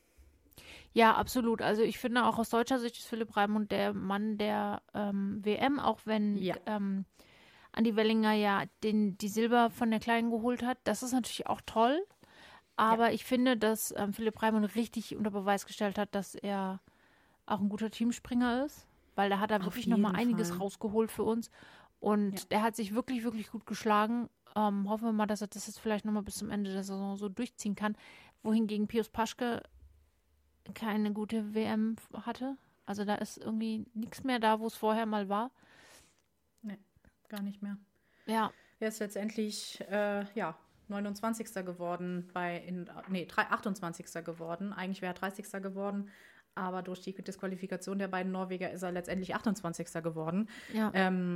[SPEAKER 1] Ja, absolut. Also ich finde auch aus deutscher Sicht ist Philipp Raimund der Mann der WM, auch wenn
[SPEAKER 2] Ja.
[SPEAKER 1] Andi Wellinger ja die Silber von der Kleinen geholt hat. Das ist natürlich auch toll. Aber ich finde, dass Philipp Raimund richtig unter Beweis gestellt hat, dass er auch ein guter Teamspringer ist. Weil da hat er wirklich nochmal
[SPEAKER 2] jeden
[SPEAKER 1] einiges
[SPEAKER 2] Fall.
[SPEAKER 1] rausgeholt für uns. Und der hat sich wirklich, wirklich gut geschlagen. Hoffen wir mal, dass er das jetzt vielleicht nochmal bis zum Ende der Saison so durchziehen kann. Wohingegen Pius Paschke keine gute WM hatte. Also da ist irgendwie nichts mehr da, wo es vorher mal war.
[SPEAKER 2] Nee, gar nicht mehr.
[SPEAKER 1] Ja,
[SPEAKER 2] Er ist letztendlich, 29. geworden 28. geworden. Eigentlich wäre er 30. geworden, aber durch die Disqualifikation der beiden Norweger ist er letztendlich 28. geworden.
[SPEAKER 1] ja.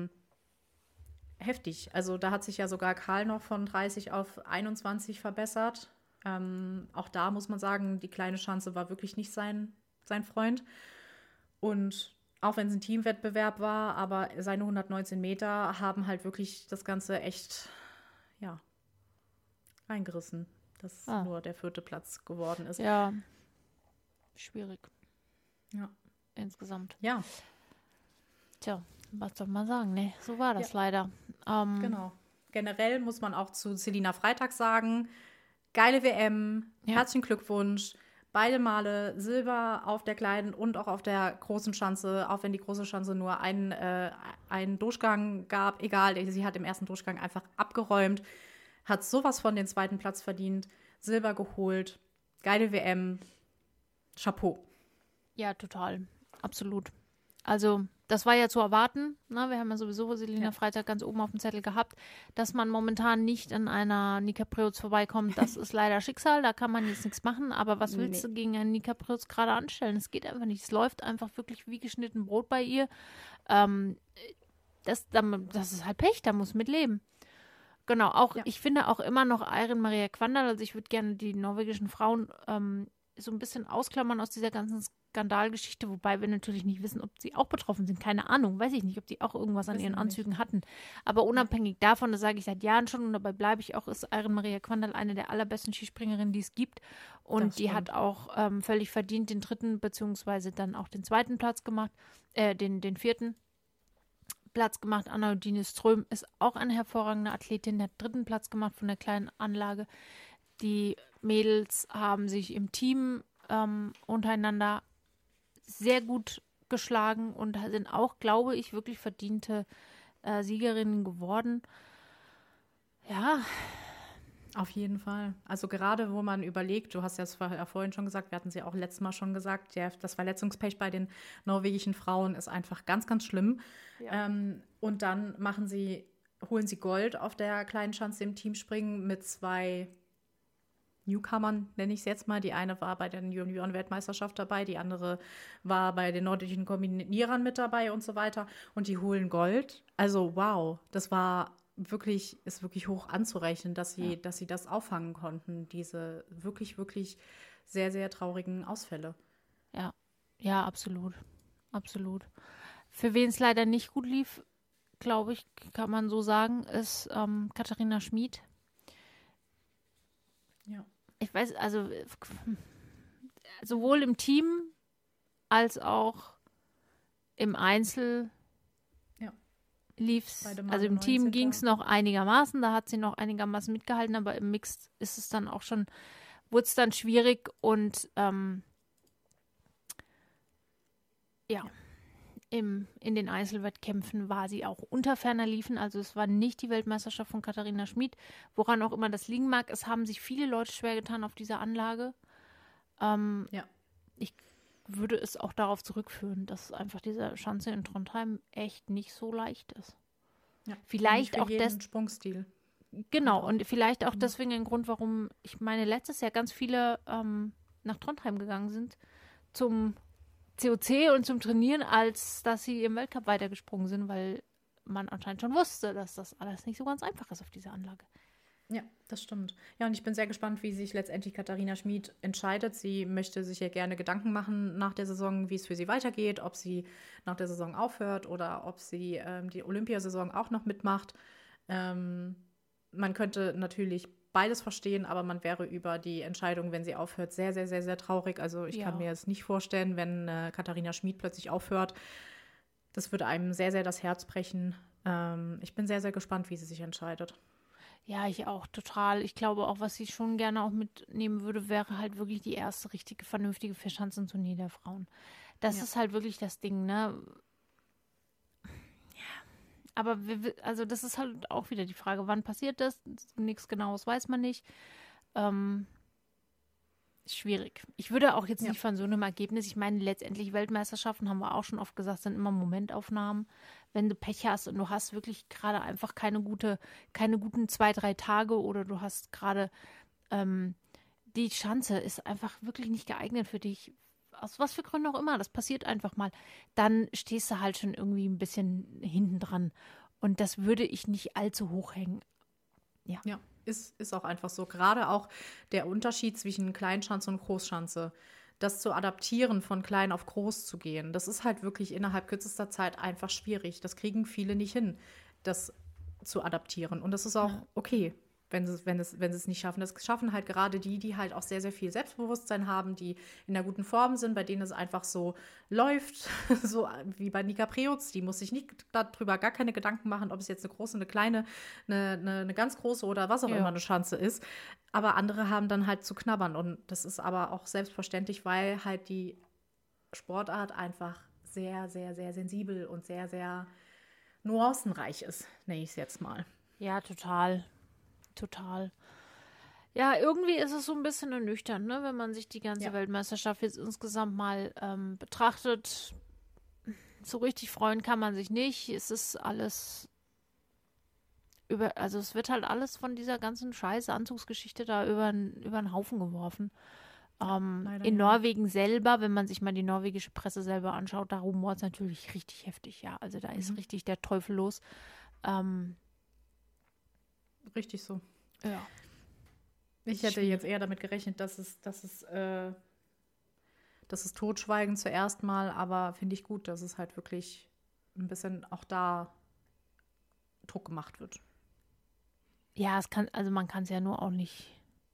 [SPEAKER 2] Heftig. Also da hat sich ja sogar Karl noch von 30 auf 21 verbessert. Auch da muss man sagen, die kleine Schanze war wirklich nicht sein Freund. Und auch wenn es ein Teamwettbewerb war, aber seine 119 Meter haben halt wirklich das Ganze echt, ja, eingerissen, dass nur der 4. Platz geworden ist.
[SPEAKER 1] Ja, schwierig
[SPEAKER 2] Ja.
[SPEAKER 1] insgesamt.
[SPEAKER 2] Ja,
[SPEAKER 1] Tja, was soll man sagen, ne? So war das leider.
[SPEAKER 2] genau. Generell muss man auch zu Selina Freitag sagen, geile WM,
[SPEAKER 1] Ja.
[SPEAKER 2] herzlichen Glückwunsch. Beide Male Silber auf der kleinen und auch auf der großen Schanze, auch wenn die große Schanze nur einen Durchgang gab. Egal, sie hat im ersten Durchgang einfach abgeräumt, hat sowas von den 2. Platz verdient, Silber geholt, geile WM, Chapeau.
[SPEAKER 1] Ja, total. Absolut. Also, das war ja zu erwarten. Ne? Wir haben ja sowieso Selina Freitag ganz oben auf dem Zettel gehabt. Dass man momentan nicht an einer Nika Preuß vorbeikommt, das ist leider Schicksal. Da kann man jetzt nichts machen. Aber was willst du gegen einen Nika Preuß gerade anstellen? Es geht einfach nicht. Es läuft einfach wirklich wie geschnitten Brot bei ihr. Das ist halt Pech, da muss mit leben. Genau, auch ich finde auch immer noch Eirin Maria Kvandal, also ich würde gerne die norwegischen Frauen so ein bisschen ausklammern aus dieser ganzen Skandalgeschichte, wobei wir natürlich nicht wissen, ob sie auch betroffen sind. Keine Ahnung, weiß ich nicht, ob die auch irgendwas an ihren Anzügen hatten. Aber unabhängig davon, das sage ich seit Jahren schon und dabei bleibe ich auch, ist Eirin Maria Kvandal eine der allerbesten Skispringerinnen, die es gibt. Und die hat auch völlig verdient den 3. beziehungsweise dann auch den 2. Platz gemacht, den 4. Platz gemacht. Anna Odine Ström ist auch eine hervorragende Athletin, der hat 3. Platz gemacht von der kleinen Anlage. Die Mädels haben sich im Team untereinander sehr gut geschlagen und sind auch, glaube ich, wirklich verdiente Siegerinnen geworden. Ja.
[SPEAKER 2] Auf jeden Fall. Also gerade, wo man überlegt, du hast ja vorhin schon gesagt, wir hatten es ja auch letztes Mal schon gesagt, das Verletzungspech bei den norwegischen Frauen ist einfach ganz, ganz schlimm. Ja. Und dann holen sie Gold auf der kleinen Schanze im Teamspringen mit 2 Newcomern, nenne ich es jetzt mal. Die eine war bei der Junioren-Weltmeisterschaft dabei, die andere war bei den nordischen Kombinierern mit dabei und so weiter. Und die holen Gold. Also wow, das ist wirklich hoch anzurechnen, dass sie das auffangen konnten. Diese wirklich, wirklich sehr, sehr traurigen Ausfälle.
[SPEAKER 1] Ja, ja, absolut. Absolut. Für wen es leider nicht gut lief, glaube ich, kann man so sagen, ist Katharina Schmid.
[SPEAKER 2] Ja.
[SPEAKER 1] Ich weiß, also sowohl im Team als auch im Einzel lief's. Also im Team ging es noch einigermaßen, da hat sie noch einigermaßen mitgehalten, aber im Mixed ist es dann auch schon, wurde es dann schwierig und in den Einzelwettkämpfen war sie auch unter ferner Liefen, also es war nicht die Weltmeisterschaft von Katharina Schmid, woran auch immer das liegen mag. Es haben sich viele Leute schwer getan auf dieser Anlage. Ich würde es auch darauf zurückführen, dass einfach diese Schanze in Trondheim echt nicht so leicht ist.
[SPEAKER 2] Ja,
[SPEAKER 1] vielleicht auch
[SPEAKER 2] das Sprungstil.
[SPEAKER 1] Genau, und vielleicht auch deswegen ein Grund, warum ich meine, letztes Jahr ganz viele nach Trondheim gegangen sind zum COC und zum Trainieren, als dass sie im Weltcup weitergesprungen sind, weil man anscheinend schon wusste, dass das alles nicht so ganz einfach ist auf dieser Anlage.
[SPEAKER 2] Ja, das stimmt. Ja, und ich bin sehr gespannt, wie sich letztendlich Katharina Schmid entscheidet. Sie möchte sich ja gerne Gedanken machen nach der Saison, wie es für sie weitergeht, ob sie nach der Saison aufhört oder ob sie die Olympiasaison auch noch mitmacht. Man könnte natürlich beides verstehen, aber man wäre über die Entscheidung, wenn sie aufhört, sehr, sehr, sehr, sehr traurig. Also ich kann mir es nicht vorstellen, wenn Katharina Schmid plötzlich aufhört. Das würde einem sehr, sehr das Herz brechen. Ich bin sehr, sehr gespannt, wie sie sich entscheidet.
[SPEAKER 1] Ja, ich auch total. Ich glaube auch, was ich schon gerne auch mitnehmen würde, wäre halt wirklich die erste richtige, vernünftige Vierschanzenturnier der Frauen. Das ist halt wirklich das Ding, ne? Ja. Aber also das ist halt auch wieder die Frage, wann passiert das? Nichts Genaues weiß man nicht. Schwierig. Ich würde auch jetzt nicht von so einem Ergebnis, ich meine, letztendlich Weltmeisterschaften, haben wir auch schon oft gesagt, sind immer Momentaufnahmen. Wenn du Pech hast und du hast wirklich gerade einfach keine guten 2-3 Tage oder du hast gerade die Schanze ist einfach wirklich nicht geeignet für dich. Aus was für Gründen auch immer, das passiert einfach mal. Dann stehst du halt schon irgendwie ein bisschen hinten dran. Und das würde ich nicht allzu hoch hängen.
[SPEAKER 2] Ja. Ist auch einfach so. Gerade auch der Unterschied zwischen Kleinschanze und Großschanze. Das zu adaptieren, von klein auf groß zu gehen, das ist halt wirklich innerhalb kürzester Zeit einfach schwierig. Das kriegen viele nicht hin, das zu adaptieren. Und das ist auch okay, wenn sie es nicht schaffen. Das schaffen halt gerade die halt auch sehr, sehr viel Selbstbewusstsein haben, die in einer guten Form sind, bei denen es einfach so läuft, so wie bei Nika Preutz. Die muss sich nicht darüber gar keine Gedanken machen, ob es jetzt eine große, eine kleine, eine ganz große oder was auch immer eine Schanze ist. Aber andere haben dann halt zu knabbern. Und das ist aber auch selbstverständlich, weil halt die Sportart einfach sehr, sehr, sehr sensibel und sehr, sehr nuancenreich ist, nenne ich es jetzt mal.
[SPEAKER 1] Ja, total. Total. Ja, irgendwie ist es so ein bisschen ernüchternd, ne? Wenn man sich die ganze Weltmeisterschaft jetzt insgesamt mal betrachtet. So richtig freuen kann man sich nicht. Es ist alles also es wird halt alles von dieser ganzen scheiß Anzugsgeschichte da über den Haufen geworfen. In Norwegen selber, wenn man sich mal die norwegische Presse selber anschaut, da rumort es natürlich richtig heftig, ja. Also da ist richtig der Teufel los.
[SPEAKER 2] Richtig so.
[SPEAKER 1] Ja.
[SPEAKER 2] Ich hätte jetzt eher damit gerechnet, dass es totschweigen zuerst mal, aber finde ich gut, dass es halt wirklich ein bisschen auch da Druck gemacht wird.
[SPEAKER 1] Ja, man kann es ja nur auch nicht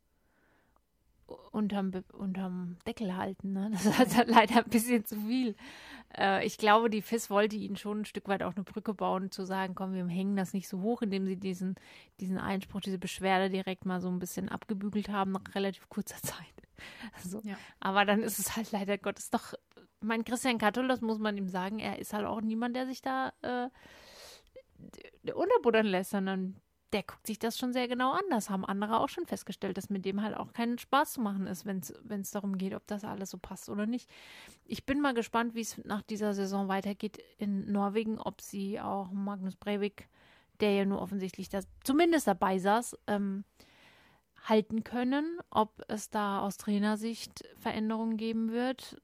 [SPEAKER 1] unterm Deckel halten, ne? Das ist halt leider ein bisschen zu viel. Ich glaube, die FIS wollte ihnen schon ein Stück weit auch eine Brücke bauen, zu sagen, komm, wir hängen das nicht so hoch, indem sie diesen Einspruch, diese Beschwerde direkt mal so ein bisschen abgebügelt haben nach relativ kurzer Zeit. Also, aber dann ist es halt leider Gottes doch, mein Christian Kattl, das muss man ihm sagen, er ist halt auch niemand, der sich da unterbuttern lässt, sondern der guckt sich das schon sehr genau an. Das haben andere auch schon festgestellt, dass mit dem halt auch keinen Spaß zu machen ist, wenn es darum geht, ob das alles so passt oder nicht. Ich bin mal gespannt, wie es nach dieser Saison weitergeht in Norwegen, ob sie auch Magnus Breivik, der ja nur offensichtlich zumindest dabei saß, halten können, ob es da aus Trainersicht Veränderungen geben wird.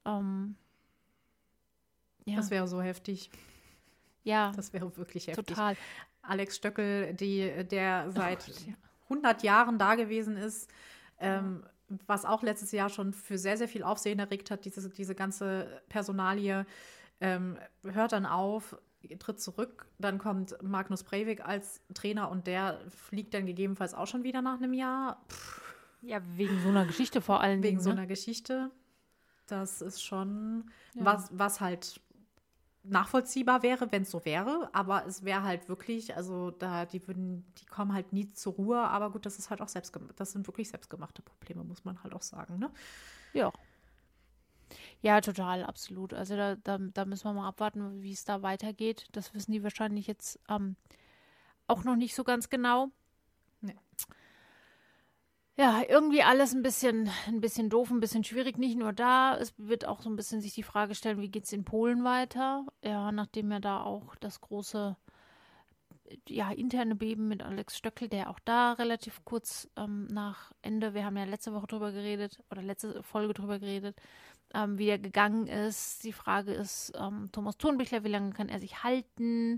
[SPEAKER 2] Das wäre so heftig.
[SPEAKER 1] Ja,
[SPEAKER 2] das wäre wirklich heftig.
[SPEAKER 1] Total.
[SPEAKER 2] Alex Stöckel, der seit 100 Jahren da gewesen ist, was auch letztes Jahr schon für sehr, sehr viel Aufsehen erregt hat, diese ganze Personalie, hört dann auf, tritt zurück, dann kommt Magnus Breivik als Trainer und der fliegt dann gegebenenfalls auch schon wieder nach einem Jahr.
[SPEAKER 1] Ja, wegen so einer Geschichte vor allen Dingen.
[SPEAKER 2] Wegen so einer Geschichte. Das ist schon was halt nachvollziehbar wäre, wenn es so wäre, aber es wäre halt wirklich, also die kommen halt nie zur Ruhe, aber gut, das ist halt auch das sind wirklich selbstgemachte Probleme, muss man halt auch sagen, ne?
[SPEAKER 1] Ja. Ja, total, absolut. Also da müssen wir mal abwarten, wie es da weitergeht. Das wissen die wahrscheinlich jetzt auch noch nicht so ganz genau.
[SPEAKER 2] Nee.
[SPEAKER 1] Ja, irgendwie alles ein bisschen doof, ein bisschen schwierig. Nicht nur da, es wird auch so ein bisschen sich die Frage stellen, wie geht es in Polen weiter? Ja, nachdem ja da auch das große, interne Beben mit Alex Stöckl, der auch da relativ kurz nach Ende, wir haben ja letzte Folge drüber geredet, wie er gegangen ist. Die Frage ist, Thomas Thurnbichler, wie lange kann er sich halten?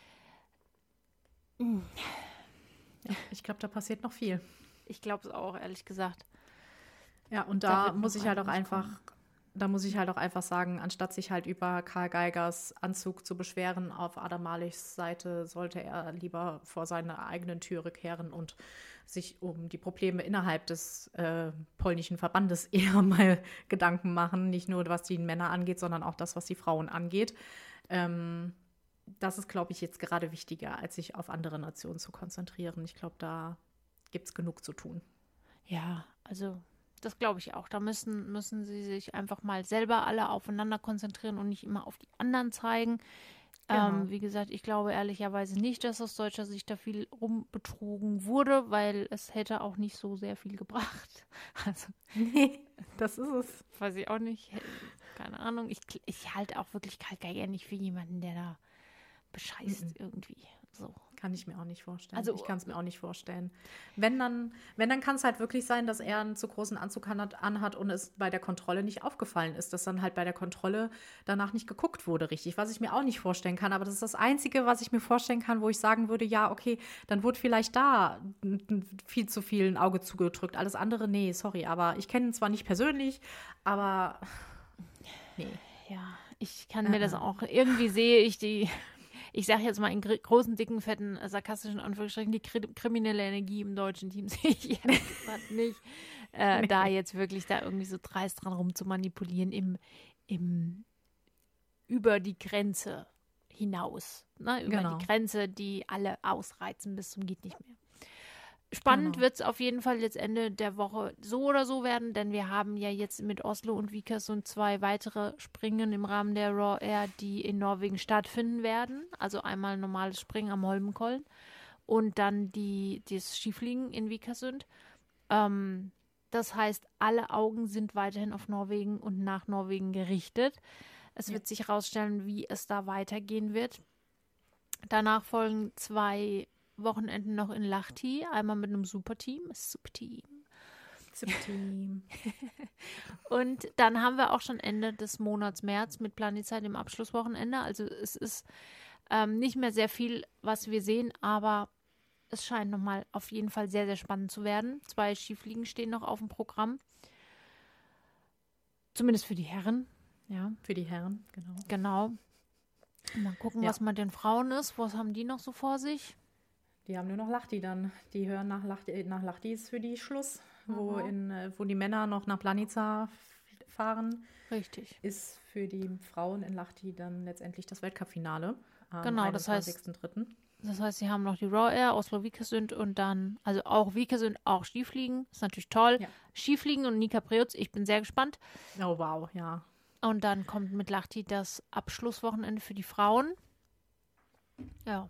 [SPEAKER 2] Ja, ich glaube, da passiert noch viel.
[SPEAKER 1] Ich glaube es auch, ehrlich gesagt.
[SPEAKER 2] Ja, und da muss ich halt auch einfach sagen, anstatt sich halt über Karl Geigers Anzug zu beschweren, auf Adam Malichs Seite sollte er lieber vor seine eigenen Türe kehren und sich um die Probleme innerhalb des polnischen Verbandes eher mal Gedanken machen. Nicht nur, was die Männer angeht, sondern auch das, was die Frauen angeht. Das ist, glaube ich, jetzt gerade wichtiger, als sich auf andere Nationen zu konzentrieren. Ich glaube, da gibt es genug zu tun.
[SPEAKER 1] Ja, also das glaube ich auch. Da müssen sie sich einfach mal selber alle aufeinander konzentrieren und nicht immer auf die anderen zeigen. Genau. Wie gesagt, ich glaube ehrlicherweise nicht, dass aus deutscher Sicht da viel rumbetrogen wurde, weil es hätte auch nicht so sehr viel gebracht. Also,
[SPEAKER 2] nee, das ist es.
[SPEAKER 1] Weiß ich auch nicht. Keine Ahnung. Ich halte auch wirklich Karl Geiger nicht für jemanden, der da bescheißt irgendwie. So.
[SPEAKER 2] Kann ich mir auch nicht vorstellen.
[SPEAKER 1] Also,
[SPEAKER 2] ich kann es mir auch nicht vorstellen. Wenn dann kann es halt wirklich sein, dass er einen zu großen Anzug anhat und es bei der Kontrolle nicht aufgefallen ist, dass dann halt bei der Kontrolle danach nicht geguckt wurde, richtig. Was ich mir auch nicht vorstellen kann, aber das ist das Einzige, was ich mir vorstellen kann, wo ich sagen würde, ja, okay, dann wurde vielleicht da viel zu viel ein Auge zugedrückt. Alles andere, nee, sorry, aber ich kenne ihn zwar nicht persönlich, aber nee.
[SPEAKER 1] Ja, ich kann mir das auch, irgendwie sehe ich ich sage jetzt mal in großen, dicken, fetten, sarkastischen Anführungsstrichen, die kriminelle Energie im deutschen Team sehe ich ehrlich gesagt nicht. Nee. Da jetzt wirklich da irgendwie so dreist dran rum zu manipulieren über die Grenze hinaus. Ne? Über die Grenze, die alle ausreizen bis zum geht nicht mehr. Spannend wird es auf jeden Fall jetzt Ende der Woche so oder so werden, denn wir haben ja jetzt mit Oslo und Vikersund 2 weitere Springen im Rahmen der Raw Air, die in Norwegen stattfinden werden. Also einmal ein normales Springen am Holmenkollen und dann das Skifliegen in Vikersund. Das heißt, alle Augen sind weiterhin auf Norwegen und nach Norwegen gerichtet. Es wird sich herausstellen, wie es da weitergehen wird. Danach folgen 2 Wochenenden noch in Lahti, einmal mit einem Superteam. Und dann haben wir auch schon Ende des Monats März mit Planitza im Abschlusswochenende. Also es ist nicht mehr sehr viel, was wir sehen, aber es scheint nochmal auf jeden Fall sehr, sehr spannend zu werden. 2 Skifliegen stehen noch auf dem Programm. Zumindest für die Herren. Ja.
[SPEAKER 2] Für die Herren,
[SPEAKER 1] Genau. Mal gucken, was mit den Frauen ist. Was haben die noch so vor sich?
[SPEAKER 2] Die haben nur noch Lahti dann. Die hören nach Lahti ist für die Schluss, wo die Männer noch nach Planica fahren.
[SPEAKER 1] Richtig.
[SPEAKER 2] Ist für die Frauen in Lahti dann letztendlich das Weltcup-Finale.
[SPEAKER 1] Genau, das heißt, sie haben noch die Raw Air, Oslo Vikersund und dann, also auch Vikersund, auch Skifliegen. Ist natürlich toll. Ja. Skifliegen und Nika Preutz, ich bin sehr gespannt.
[SPEAKER 2] Oh, wow, ja.
[SPEAKER 1] Und dann kommt mit Lahti das Abschlusswochenende für die Frauen. Ja.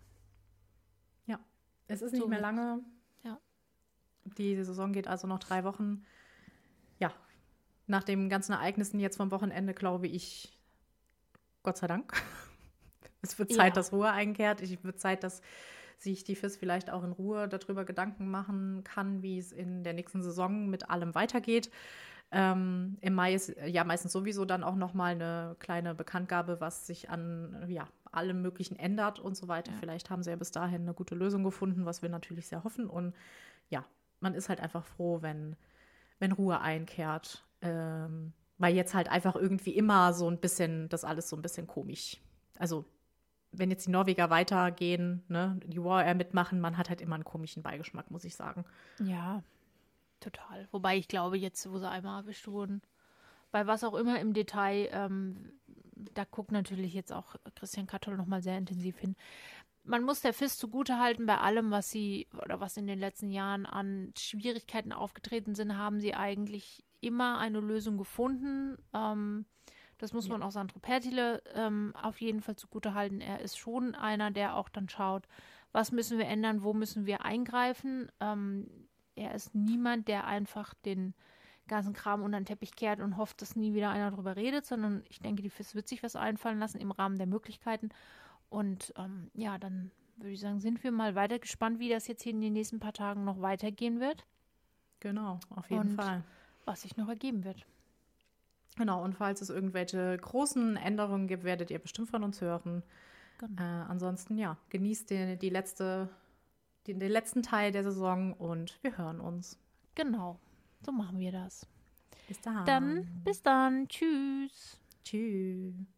[SPEAKER 2] Es ist nicht mehr lange.
[SPEAKER 1] Ja.
[SPEAKER 2] Die Saison geht also noch 3 Wochen. Ja, nach den ganzen Ereignissen jetzt vom Wochenende glaube ich, Gott sei Dank. Es wird Zeit, dass Ruhe einkehrt. Es wird Zeit, dass sich die FIS vielleicht auch in Ruhe darüber Gedanken machen kann, wie es in der nächsten Saison mit allem weitergeht. Im Mai ist ja meistens sowieso dann auch nochmal eine kleine Bekanntgabe, was sich an allem Möglichen ändert und so weiter. Ja. Vielleicht haben sie ja bis dahin eine gute Lösung gefunden, was wir natürlich sehr hoffen. Und ja, man ist halt einfach froh, wenn wenn Ruhe einkehrt. Weil jetzt halt einfach irgendwie immer so ein bisschen, das alles so ein bisschen komisch. Also, wenn jetzt die Norweger weitergehen, ne, die War Air mitmachen, man hat halt immer einen komischen Beigeschmack, muss ich sagen.
[SPEAKER 1] Ja, total. Wobei ich glaube, jetzt, wo sie einmal erwischt wurden, bei was auch immer im Detail, da guckt natürlich jetzt auch Christian Kattol nochmal sehr intensiv hin. Man muss der FIS zugutehalten, bei allem, was sie oder was in den letzten Jahren an Schwierigkeiten aufgetreten sind, haben sie eigentlich immer eine Lösung gefunden. Das muss man auch Sandro Pertile auf jeden Fall zugutehalten. Er ist schon einer, der auch dann schaut, was müssen wir ändern, wo müssen wir eingreifen. Er ist niemand, der einfach den ganzen Kram unter den Teppich kehrt und hofft, dass nie wieder einer drüber redet, sondern ich denke, die FIS wird sich was einfallen lassen im Rahmen der Möglichkeiten. Und ja, dann würde ich sagen, sind wir mal weiter gespannt, wie das jetzt hier in den nächsten paar Tagen noch weitergehen wird.
[SPEAKER 2] Genau, auf jeden Fall.
[SPEAKER 1] Was sich noch ergeben wird.
[SPEAKER 2] Genau, und falls es irgendwelche großen Änderungen gibt, werdet ihr bestimmt von uns hören.
[SPEAKER 1] Genau.
[SPEAKER 2] Ansonsten, ja, genießt den letzten Teil der Saison und wir hören uns.
[SPEAKER 1] Genau, so machen wir das.
[SPEAKER 2] Bis dann.
[SPEAKER 1] Dann, bis dann. Tschüss.
[SPEAKER 2] Tschüss.